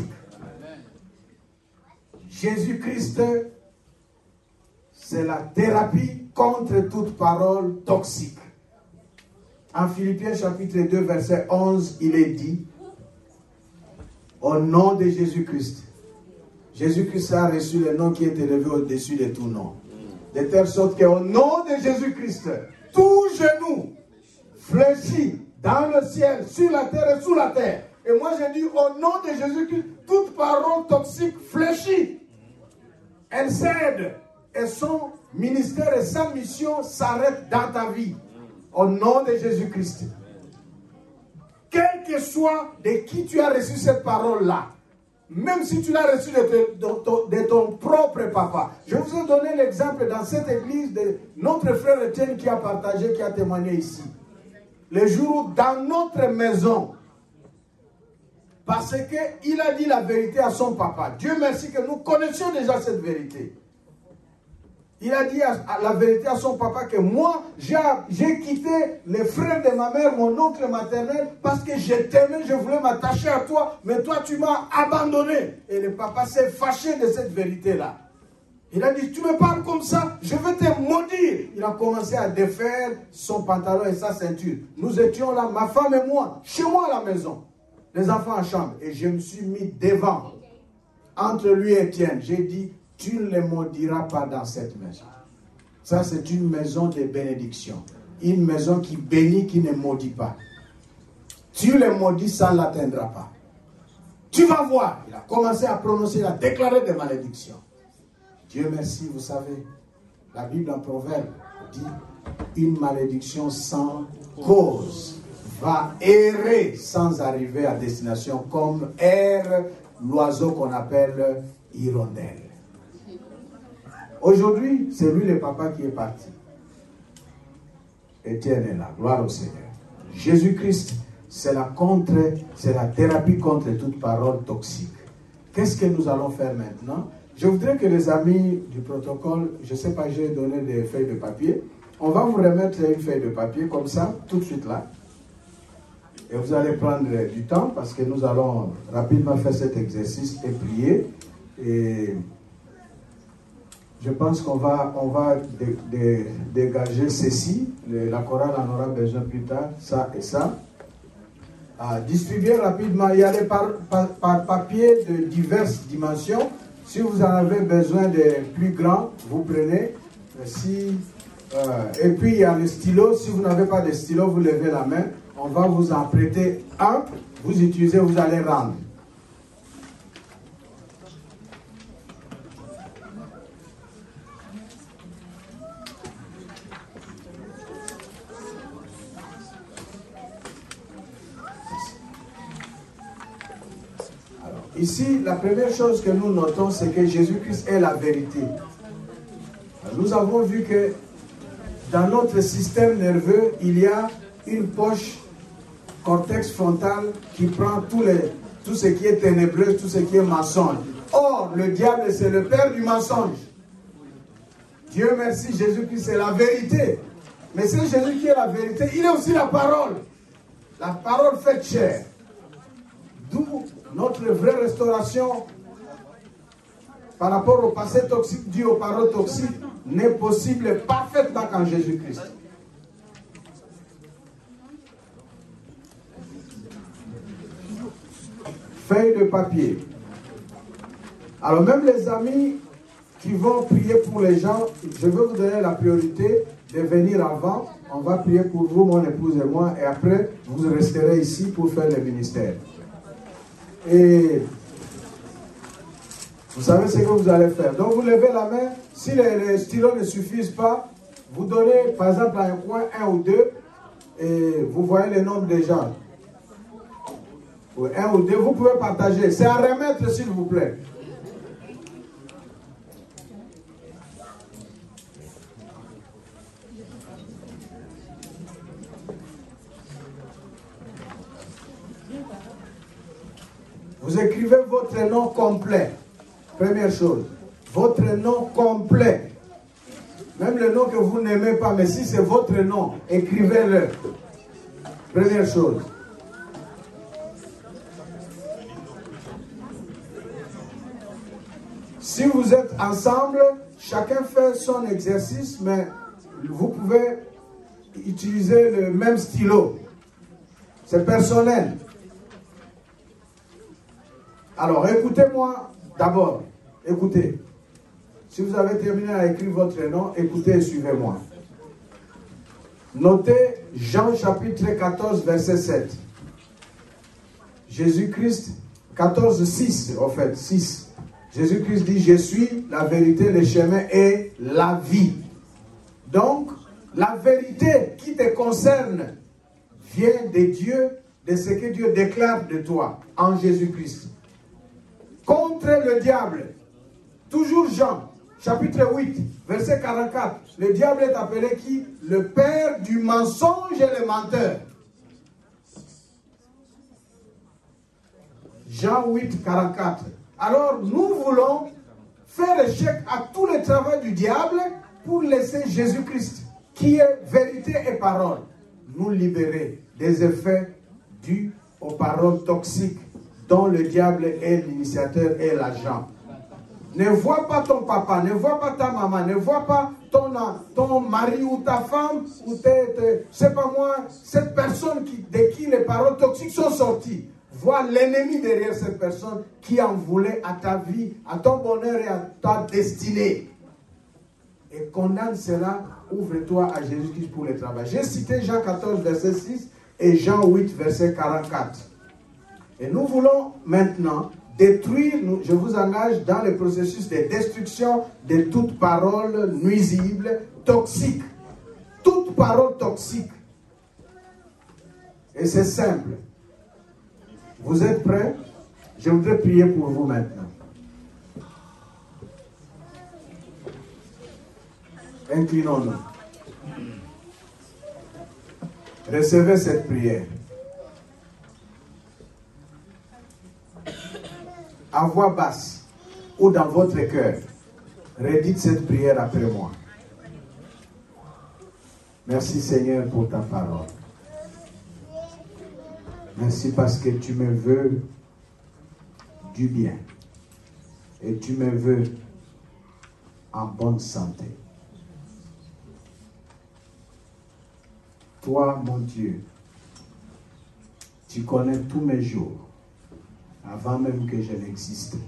Jésus-Christ, c'est la thérapie contre toute parole toxique. En Philippiens chapitre 2, verset 11, il est dit, au nom de Jésus-Christ. Jésus-Christ a reçu le nom qui est élevé au-dessus de tout nom. De telle sorte qu'au nom de Jésus-Christ, tout genou fléchit dans le ciel, sur la terre et sous la terre. Et moi je dis, au nom de Jésus-Christ, toute parole toxique fléchit. Elle cède. Et son ministère et sa mission s'arrêtent dans ta vie. Au nom de Jésus-Christ. Quel que soit de qui tu as reçu cette parole-là, même si tu l'as reçu de ton propre papa. Je vous ai donné l'exemple dans cette église de notre frère Etienne qui a partagé, qui a témoigné ici. Le jour où dans notre maison, parce qu'il a dit la vérité à son papa. Dieu merci que nous connaissions déjà cette vérité. Il a dit la vérité à son papa que moi, j'ai quitté les frères de ma mère, mon oncle maternel, parce que je t'aimais, je voulais m'attacher à toi, mais toi tu m'as abandonné. Et le papa s'est fâché de cette vérité-là. Il a dit, tu me parles comme ça, je vais te maudire. Il a commencé à défaire son pantalon et sa ceinture. Nous étions là, ma femme et moi, chez moi à la maison, les enfants en chambre. Et je me suis mis devant, entre lui et Étienne. J'ai dit, tu ne les maudiras pas dans cette maison. Ça, c'est une maison de bénédiction. Une maison qui bénit, qui ne maudit pas. Tu les maudis, ça ne l'atteindra pas. Tu vas voir. Il a commencé à prononcer, à déclarer des malédictions. Dieu merci, vous savez, la Bible en Proverbe dit une malédiction sans cause va errer sans arriver à destination comme erre l'oiseau qu'on appelle hirondelle. Aujourd'hui, c'est lui le papa qui est parti. Étienne est là, gloire au Seigneur. Jésus-Christ, c'est la thérapie contre toute parole toxique. Qu'est-ce que nous allons faire maintenant? Je voudrais que les amis du protocole, je ne sais pas, j'ai donné des feuilles de papier. On va vous remettre une feuille de papier comme ça, tout de suite là. Et vous allez prendre du temps parce que nous allons rapidement faire cet exercice et prier. Et je pense qu'on va dégager ceci. La chorale en aura besoin plus tard, ça et ça. Distribuer rapidement. Il y a des papiers de diverses dimensions. Si vous en avez besoin de plus grands, vous prenez. Et puis il y a le stylo. Si vous n'avez pas de stylo, vous levez la main. On va vous en prêter un. Vous utilisez, vous allez rendre. Ici, la première chose que nous notons, c'est que Jésus-Christ est la vérité. Nous avons vu que dans notre système nerveux, il y a une poche cortex frontal qui prend tout ce qui est ténébreux, tout ce qui est mensonge. Or, le diable, c'est le père du mensonge. Dieu merci, Jésus-Christ est la vérité. Mais c'est Jésus qui est la vérité, il est aussi la parole. La parole faite chair. D'où notre vraie restauration par rapport au passé toxique dû aux paroles toxiques n'est possible parfaitement qu'en Jésus-Christ. Feuille de papier. Alors même les amis qui vont prier pour les gens, je vais vous donner la priorité de venir avant. On va prier pour vous, mon épouse et moi, et après vous resterez ici pour faire le ministère. Et vous savez ce que vous allez faire. Donc vous levez la main. Si les stylos ne suffisent pas, vous donnez par exemple à un coin 1 ou 2 et vous voyez le nombre de gens. Ou 1 ou 2, vous pouvez partager. C'est à remettre s'il vous plaît. Vous écrivez votre nom complet. Première chose. Votre nom complet. Même le nom que vous n'aimez pas, mais si c'est votre nom, écrivez-le. Première chose. Si vous êtes ensemble, chacun fait son exercice, mais vous pouvez utiliser le même stylo. C'est personnel. Alors, écoutez-moi d'abord. Écoutez. Si vous avez terminé à écrire votre nom, écoutez et suivez-moi. Notez Jean chapitre 14, verset 7. Jésus-Christ, 14, 6, en fait, 6. Jésus-Christ dit, je suis la vérité, le chemin et la vie. Donc, la vérité qui te concerne vient de Dieu, de ce que Dieu déclare de toi en Jésus-Christ. Contre le diable, toujours Jean, chapitre 8, verset 44, le diable est appelé qui? Le père du mensonge et le menteur. Jean 8, 44. Alors nous voulons faire échec à tout le travail du diable pour laisser Jésus-Christ, qui est vérité et parole, nous libérer des effets dus aux paroles toxiques dont le diable est l'initiateur et l'agent. Ne vois pas ton papa, ne vois pas ta maman, ne vois pas ton mari ou ta femme, ou je sais pas moi, cette personne de qui les paroles toxiques sont sorties. Vois l'ennemi derrière cette personne qui en voulait à ta vie, à ton bonheur et à ta destinée. et condamne cela, ouvre-toi à Jésus-Christ pour le travail. J'ai cité Jean 14, verset 6 et Jean 8, verset 44. Et nous voulons maintenant détruire, je vous engage dans le processus de destruction de toute parole nuisible, toxique. Toute parole toxique. Et c'est simple. Vous êtes prêts? Je voudrais prier pour vous maintenant. Inclinons-nous. Recevez cette prière. À voix basse ou dans votre cœur, redites cette prière après moi. Merci Seigneur pour ta parole. Merci parce que tu me veux du bien et tu me veux en bonne santé. Toi, mon Dieu, tu connais tous mes jours avant même que je n'existe.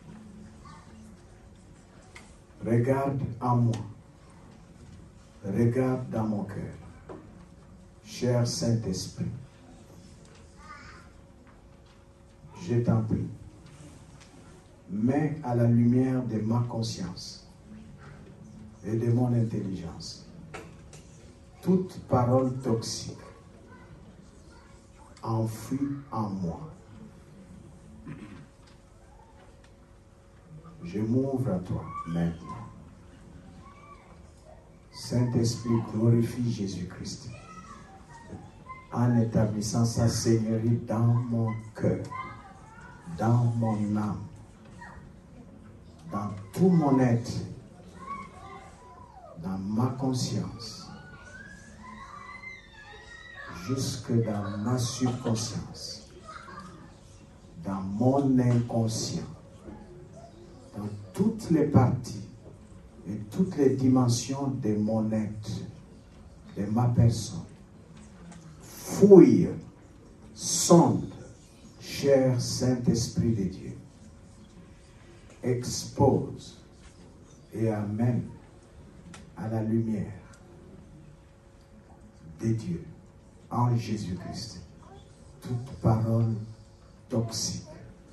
Regarde en moi. Regarde dans mon cœur. Cher Saint-Esprit, je t'en prie, mets à la lumière de ma conscience et de mon intelligence toute parole toxique enfouie en moi. Je m'ouvre à toi maintenant. Saint-Esprit, glorifie Jésus-Christ en établissant sa seigneurie dans mon cœur, dans mon âme, dans tout mon être, dans ma conscience, jusque dans ma subconscience, dans mon inconscient, dans toutes les parties et toutes les dimensions de mon être, de ma personne. Fouille, sonde, cher Saint-Esprit de Dieu. Expose et amène à la lumière de Dieu en Jésus-Christ toute parole toxique,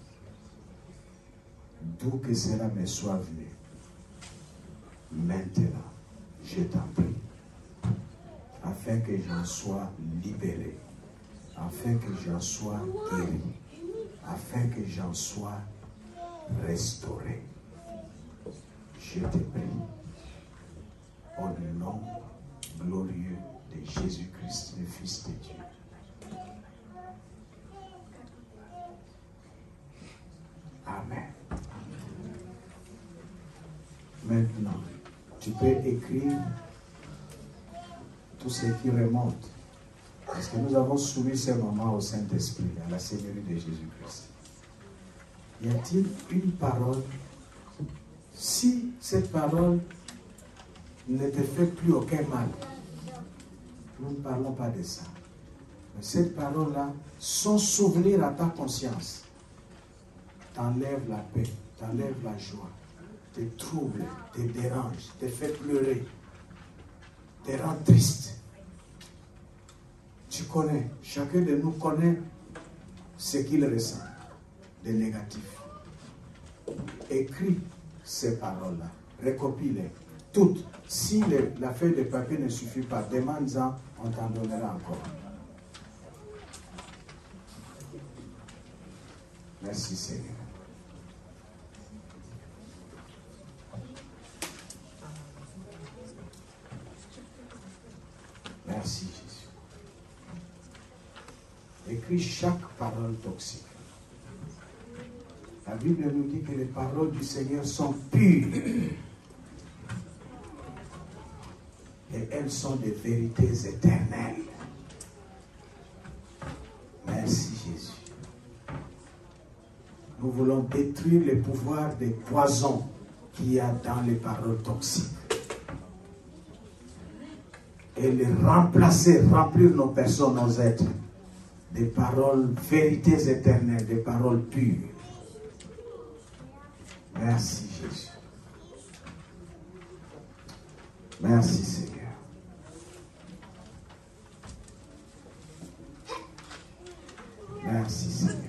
d'où que cela me soit venu. Maintenant, je t'en prie, afin que j'en sois libéré, afin que j'en sois guéri, afin que j'en sois restauré. Je te prie, au nom glorieux de Jésus-Christ, le Fils de Dieu. Amen. Maintenant, tu peux écrire tout ce qui remonte. Parce que nous avons soumis ce moment au Saint-Esprit, à la Seigneurie de Jésus-Christ. Y a-t-il une parole? Si cette parole ne te fait plus aucun mal, nous ne parlons pas de ça. Mais cette parole-là, sans souvenir à ta conscience, t'enlève la paix, t'enlève la joie, te trouble, te dérange, te fait pleurer, te rend triste. Tu connais, chacun de nous connaît ce qu'il ressent de négatif. Écris ces paroles-là, recopie-les, toutes. Si la feuille de papier ne suffit pas, demande-en, on t'en donnera encore. Merci Seigneur. Merci Jésus. Écris chaque parole toxique. La Bible nous dit que les paroles du Seigneur sont pures. Et elles sont des vérités éternelles. Merci Jésus. Nous voulons détruire les pouvoirs des poisons qu'il y a dans les paroles toxiques. Et les remplacer, remplir nos personnes, nos êtres, des paroles, vérités éternelles, des paroles pures. Merci Jésus. Merci Seigneur. Merci Seigneur.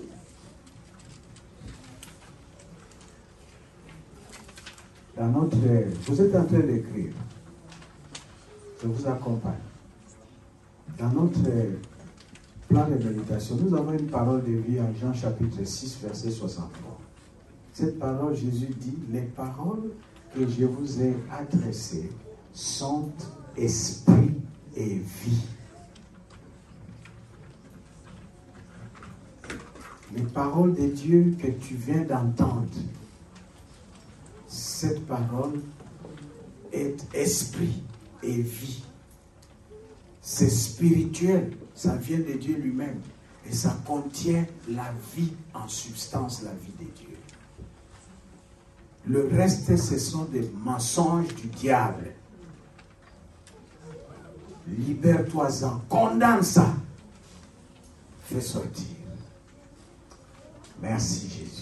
Dans notre, vous êtes en train d'écrire. Je vous accompagne. Dans notre plan de méditation, nous avons une parole de vie en Jean chapitre 6, verset 63. Cette parole, Jésus dit, les paroles que je vous ai adressées sont esprit et vie. Les paroles de Dieu que tu viens d'entendre, cette parole est esprit et vie. C'est spirituel, ça vient de Dieu lui-même. Et ça contient la vie en substance, la vie de Dieu. Le reste, ce sont des mensonges du diable. Libère-toi-en, condamne ça. Fais sortir. Merci Jésus.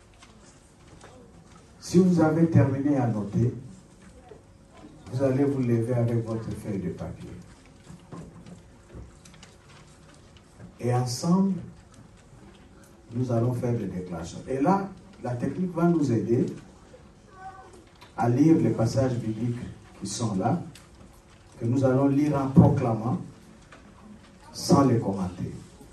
Si vous avez terminé à noter, vous allez vous lever avec votre feuille de papier. Et ensemble, nous allons faire des déclarations. Et là, la technique va nous aider à lire les passages bibliques qui sont là, que nous allons lire en proclamant, sans les commenter.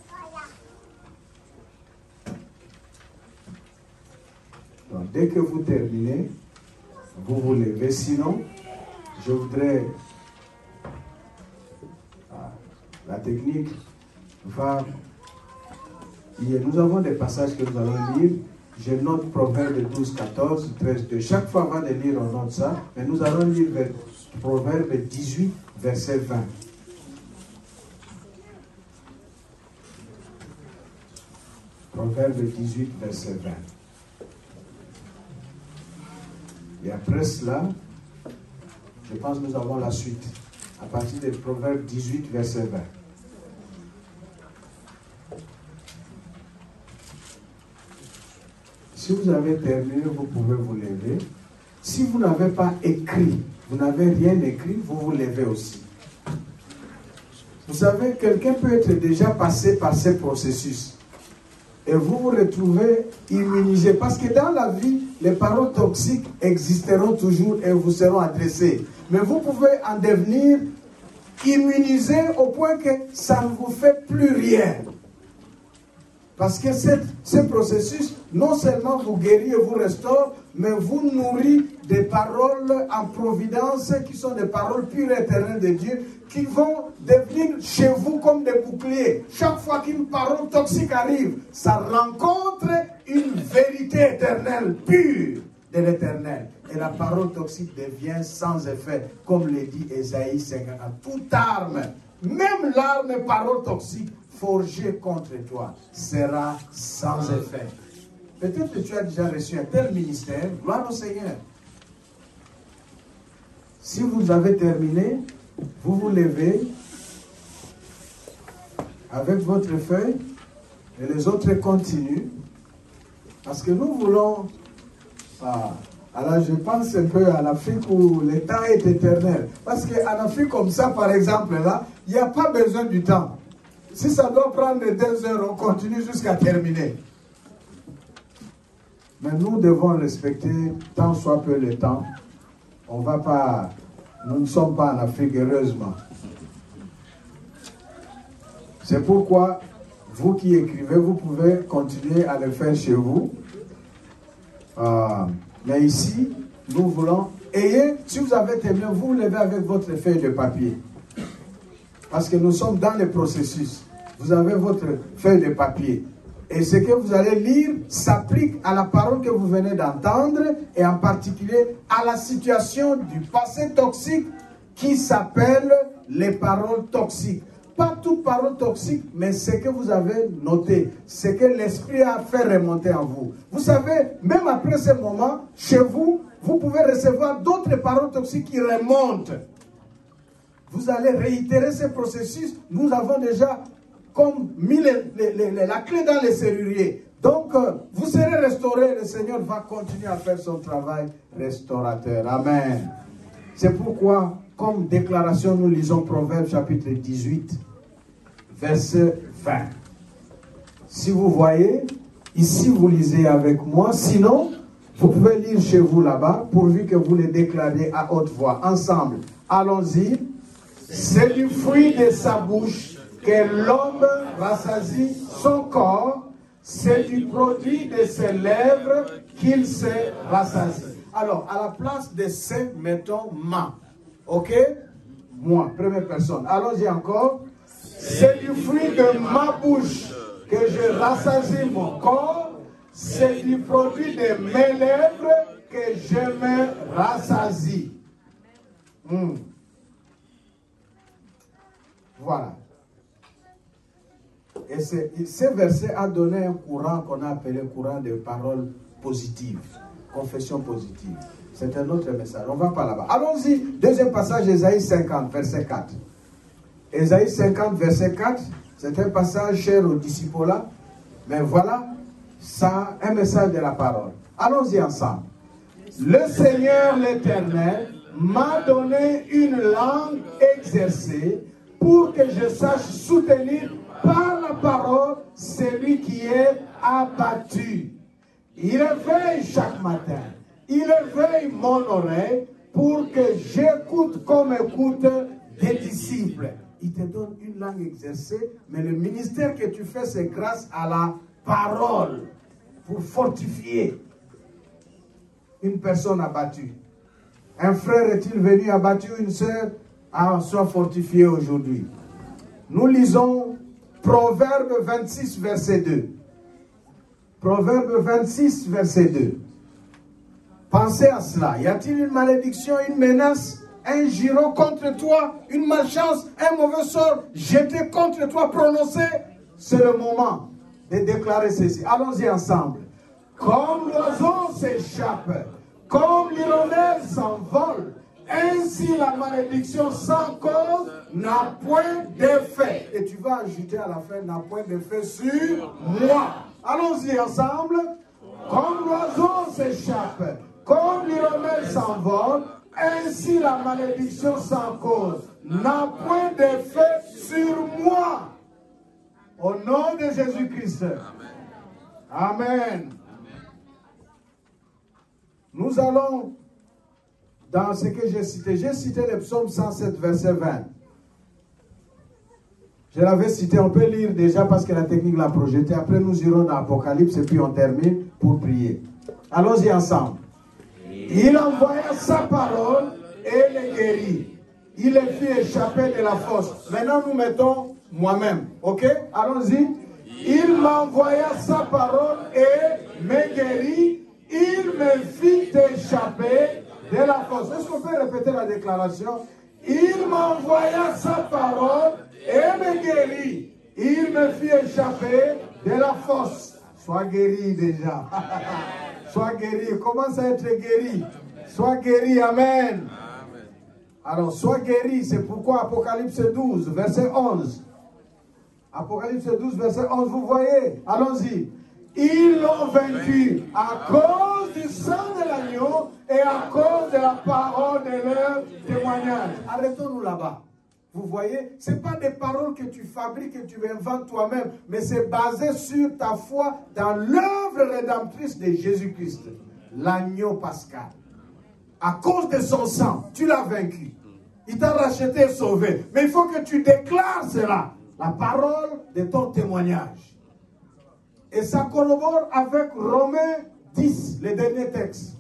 Donc, dès que vous terminez, vous vous levez. Sinon, je voudrais... la technique va... Nous avons des passages que nous allons lire. Je note Proverbe 12, 14, 13, 2. Chaque fois avant de lire, on note ça. Mais nous allons lire Proverbe 18, verset 20. Proverbe 18, verset 20. Et après cela, je pense que nous avons la suite. À partir de Proverbe 18, verset 20. Si vous avez terminé, vous pouvez vous lever. Si vous n'avez pas écrit, vous n'avez rien écrit, vous vous levez aussi. Vous savez, quelqu'un peut être déjà passé par ces processus. Et vous vous retrouvez immunisé. Parce que dans la vie, les paroles toxiques existeront toujours et vous seront adressées. Mais vous pouvez en devenir immunisé au point que ça ne vous fait plus rien. Parce que ce processus, non seulement vous guérit et vous restaure, mais vous nourrit des paroles en providence qui sont des paroles pures et éternelles de Dieu qui vont devenir chez vous comme des boucliers. Chaque fois qu'une parole toxique arrive, ça rencontre une vérité éternelle, pure de l'éternel. Et la parole toxique devient sans effet, comme le dit Ésaïe 50. Toute arme, même l'arme parole toxique, forgé contre toi sera sans effet. Peut-être que tu as déjà reçu un tel ministère, gloire au Seigneur. Si vous avez terminé, vous vous levez avec votre feuille et les autres continuent. Parce que nous voulons... alors je pense un peu à l'Afrique où le temps est éternel. Parce qu'en Afrique comme ça, par exemple, là, il n'y a pas besoin du temps. Si ça doit prendre 2 heures, on continue jusqu'à terminer. Mais nous devons respecter tant soit peu le temps. On va pas... Nous ne sommes pas en Afrique, heureusement. C'est pourquoi, vous qui écrivez, vous pouvez continuer à le faire chez vous. Mais ici, nous voulons... si vous avez terminé, vous vous levez avec votre feuille de papier. Parce que nous sommes dans le processus. Vous avez votre feuille de papier. Et ce que vous allez lire s'applique à la parole que vous venez d'entendre et en particulier à la situation du passé toxique qui s'appelle les paroles toxiques. Pas toute parole toxique, mais ce que vous avez noté, ce que l'esprit a fait remonter en vous. Vous savez, même après ce moment, chez vous, vous pouvez recevoir d'autres paroles toxiques qui remontent. Vous allez réitérer ce processus. Nous avons déjà comme mis la clé dans les serruriers. Donc, vous serez restaurés. Le Seigneur va continuer à faire son travail restaurateur. Amen. C'est pourquoi, comme déclaration, nous lisons Proverbes chapitre 18, verset 20. Si vous voyez, ici vous lisez avec moi, sinon, vous pouvez lire chez vous là-bas, pourvu que vous les déclariez à haute voix. Ensemble, allons-y. C'est du fruit de sa bouche que l'homme rassasie son corps, c'est du produit de ses lèvres qu'il s'est rassasié. Alors, à la place de c'est, mettons ma. Ok? Moi, première personne. Allons-y encore. C'est du fruit de ma bouche que je rassasie mon corps. C'est du produit de mes lèvres que je me rassasie. Voilà. Et ce verset a donné un courant qu'on a appelé courant de paroles positives. Confession positive. C'est un autre message. On ne va pas là-bas. Allons-y. Deuxième passage, Ésaïe 50, verset 4. Ésaïe 50, verset 4. C'est un passage cher aux disciples là. Mais voilà, ça, un message de la parole. Allons-y ensemble. Le Seigneur l'Éternel m'a donné une langue exercée pour que je sache soutenir par la parole celui qui est abattu. Il éveille chaque matin. Il éveille mon oreille pour que j'écoute comme écoute des disciples. Il te donne une langue exercée, mais le ministère que tu fais, c'est grâce à la parole pour fortifier une personne abattue. Un frère est-il venu abattu, une sœur? Ah, soit fortifié aujourd'hui. Nous lisons Proverbe 26, verset 2. Proverbe 26, verset 2. Pensez à cela. Y a-t-il une malédiction, une menace, un giro contre toi, une malchance, un mauvais sort jeté contre toi, prononcé? C'est le moment de déclarer ceci. Allons-y ensemble. Comme l'oiseau s'échappe, comme l'hirondelle s'envole, ainsi la malédiction sans cause n'a point d'effet. Et tu vas ajouter à la fin, n'a point d'effet sur moi. Allons-y ensemble. Comme l'oiseau s'échappe, comme l'hirondelle s'envole, ainsi la malédiction sans cause n'a point d'effet sur moi. Au nom de Jésus-Christ. Amen. Nous allons dans ce que j'ai cité. J'ai cité le psaume 107, verset 20. Je l'avais cité, on peut lire déjà parce que la technique l'a projeté. Après, nous irons dans l'Apocalypse et puis on termine pour prier. Allons-y ensemble. Il envoya sa parole et les guérit. Il les fit échapper de la fosse. Maintenant, nous mettons moi-même. Ok? Allons-y. Il m'envoya sa parole et me guérit. Il me fit échapper de la fosse. Est-ce qu'on peut répéter la déclaration? Il m'envoya sa parole et me guérit. Il me fit échapper de la fosse. Sois guéri déjà. Sois guéri. Commence à être guéri. Sois guéri. Amen. Alors, sois guéri. C'est pourquoi Apocalypse 12, verset 11. Apocalypse 12, verset 11. Vous voyez? Allons-y. Ils l'ont vaincu à cause du sang de l'agneau et à cause de la parole de leur témoignage. Arrêtons-nous là-bas. Vous voyez, ce n'est pas des paroles que tu fabriques, que tu inventes toi-même, mais c'est basé sur ta foi dans l'œuvre rédemptrice de Jésus-Christ, l'agneau pascal. À cause de son sang, tu l'as vaincu. Il t'a racheté et sauvé. Mais il faut que tu déclares cela, la parole de ton témoignage. Et ça collabore avec Romains 10, le dernier texte.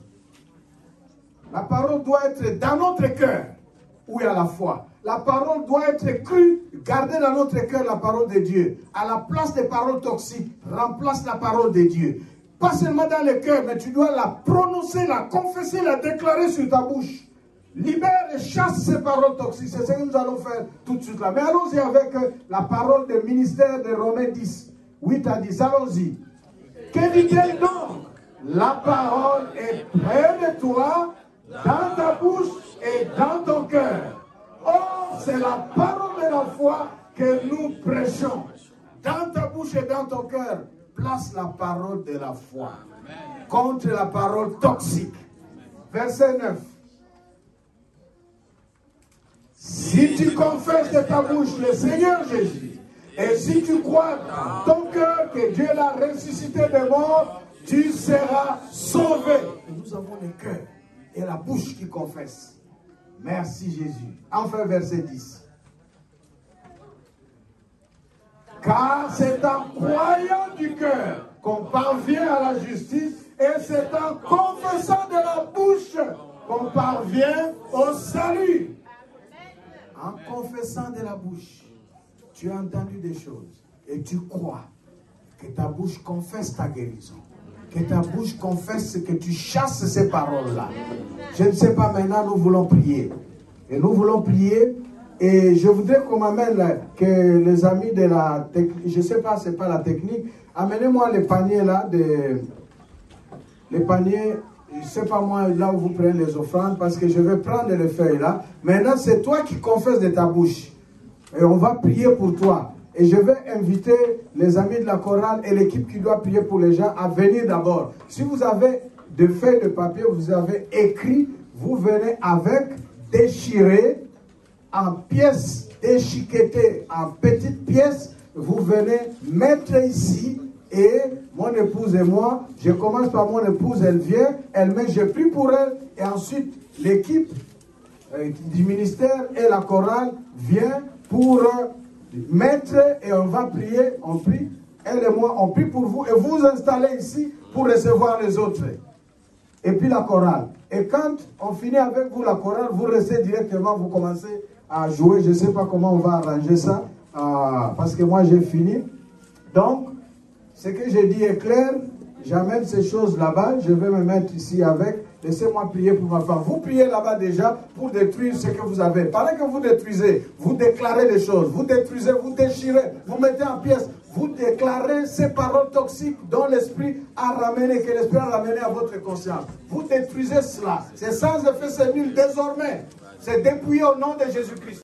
La parole doit être dans notre cœur, où il y a la foi. La parole doit être crue, gardée dans notre cœur, la parole de Dieu. À la place des paroles toxiques, remplace la parole de Dieu. Pas seulement dans le cœur, mais tu dois la prononcer, la confesser, la déclarer sur ta bouche. Libère et chasse ces paroles toxiques. C'est ce que nous allons faire tout de suite là. Mais allons-y avec la parole du ministère de Romains 10. 8 à 10, allons-y. Que dit-elle donc? La parole est près de toi, dans ta bouche et dans ton cœur. Or, c'est la parole de la foi que nous prêchons. Dans ta bouche et dans ton cœur, place la parole de la foi contre la parole toxique. Verset 9. Si tu confesses de ta bouche le Seigneur Jésus, et si tu crois dans ton cœur que Dieu l'a ressuscité des morts, tu seras sauvé. Et nous avons le cœur et la bouche qui confessent. Merci Jésus. Enfin, verset 10. Car c'est en croyant du cœur qu'on parvient à la justice, et c'est en confessant de la bouche qu'on parvient au salut. En confessant de la bouche, tu as entendu des choses et tu crois que ta bouche confesse ta guérison, que ta bouche confesse que tu chasses ces paroles-là. Je ne sais pas, maintenant nous voulons prier. Et nous voulons prier. Et je voudrais qu'on m'amène que les amis de la technique, je ne sais pas, ce n'est pas la technique, amenez-moi les paniers là, les paniers, je ne sais pas moi, là où vous prenez les offrandes, parce que je vais prendre les feuilles là. Maintenant, c'est toi qui confesses de ta bouche. Et on va prier pour toi. Et je vais inviter les amis de la chorale et l'équipe qui doit prier pour les gens à venir d'abord. Si vous avez des feuilles de papier, vous avez écrit, vous venez avec, déchiré, en pièces déchiquetées, en petites pièces, vous venez mettre ici, et mon épouse et moi, je commence par mon épouse, elle vient, elle met, je prie pour elle, et ensuite l'équipe du ministère et la chorale vient pour mettre, et on va prier, on prie, elle et moi, on prie pour vous, et vous vous installez ici pour recevoir les autres. Et puis la chorale. Et quand on finit avec vous la chorale, vous restez directement, vous commencez à jouer. Je ne sais pas comment on va arranger ça, parce que moi j'ai fini. Donc, ce que j'ai dit est clair. J'amène ces choses là-bas. Je vais me mettre ici avec. Laissez-moi prier pour ma femme. Vous priez là-bas déjà pour détruire ce que vous avez. Pendant que vous détruisez, vous déclarez des choses. Vous détruisez, vous déchirez, vous mettez en pièces. Vous déclarez ces paroles toxiques dont l'esprit a ramené, que l'esprit a ramené à votre conscience. Vous détruisez cela. C'est sans effet, c'est nul désormais. C'est dépouillé au nom de Jésus-Christ.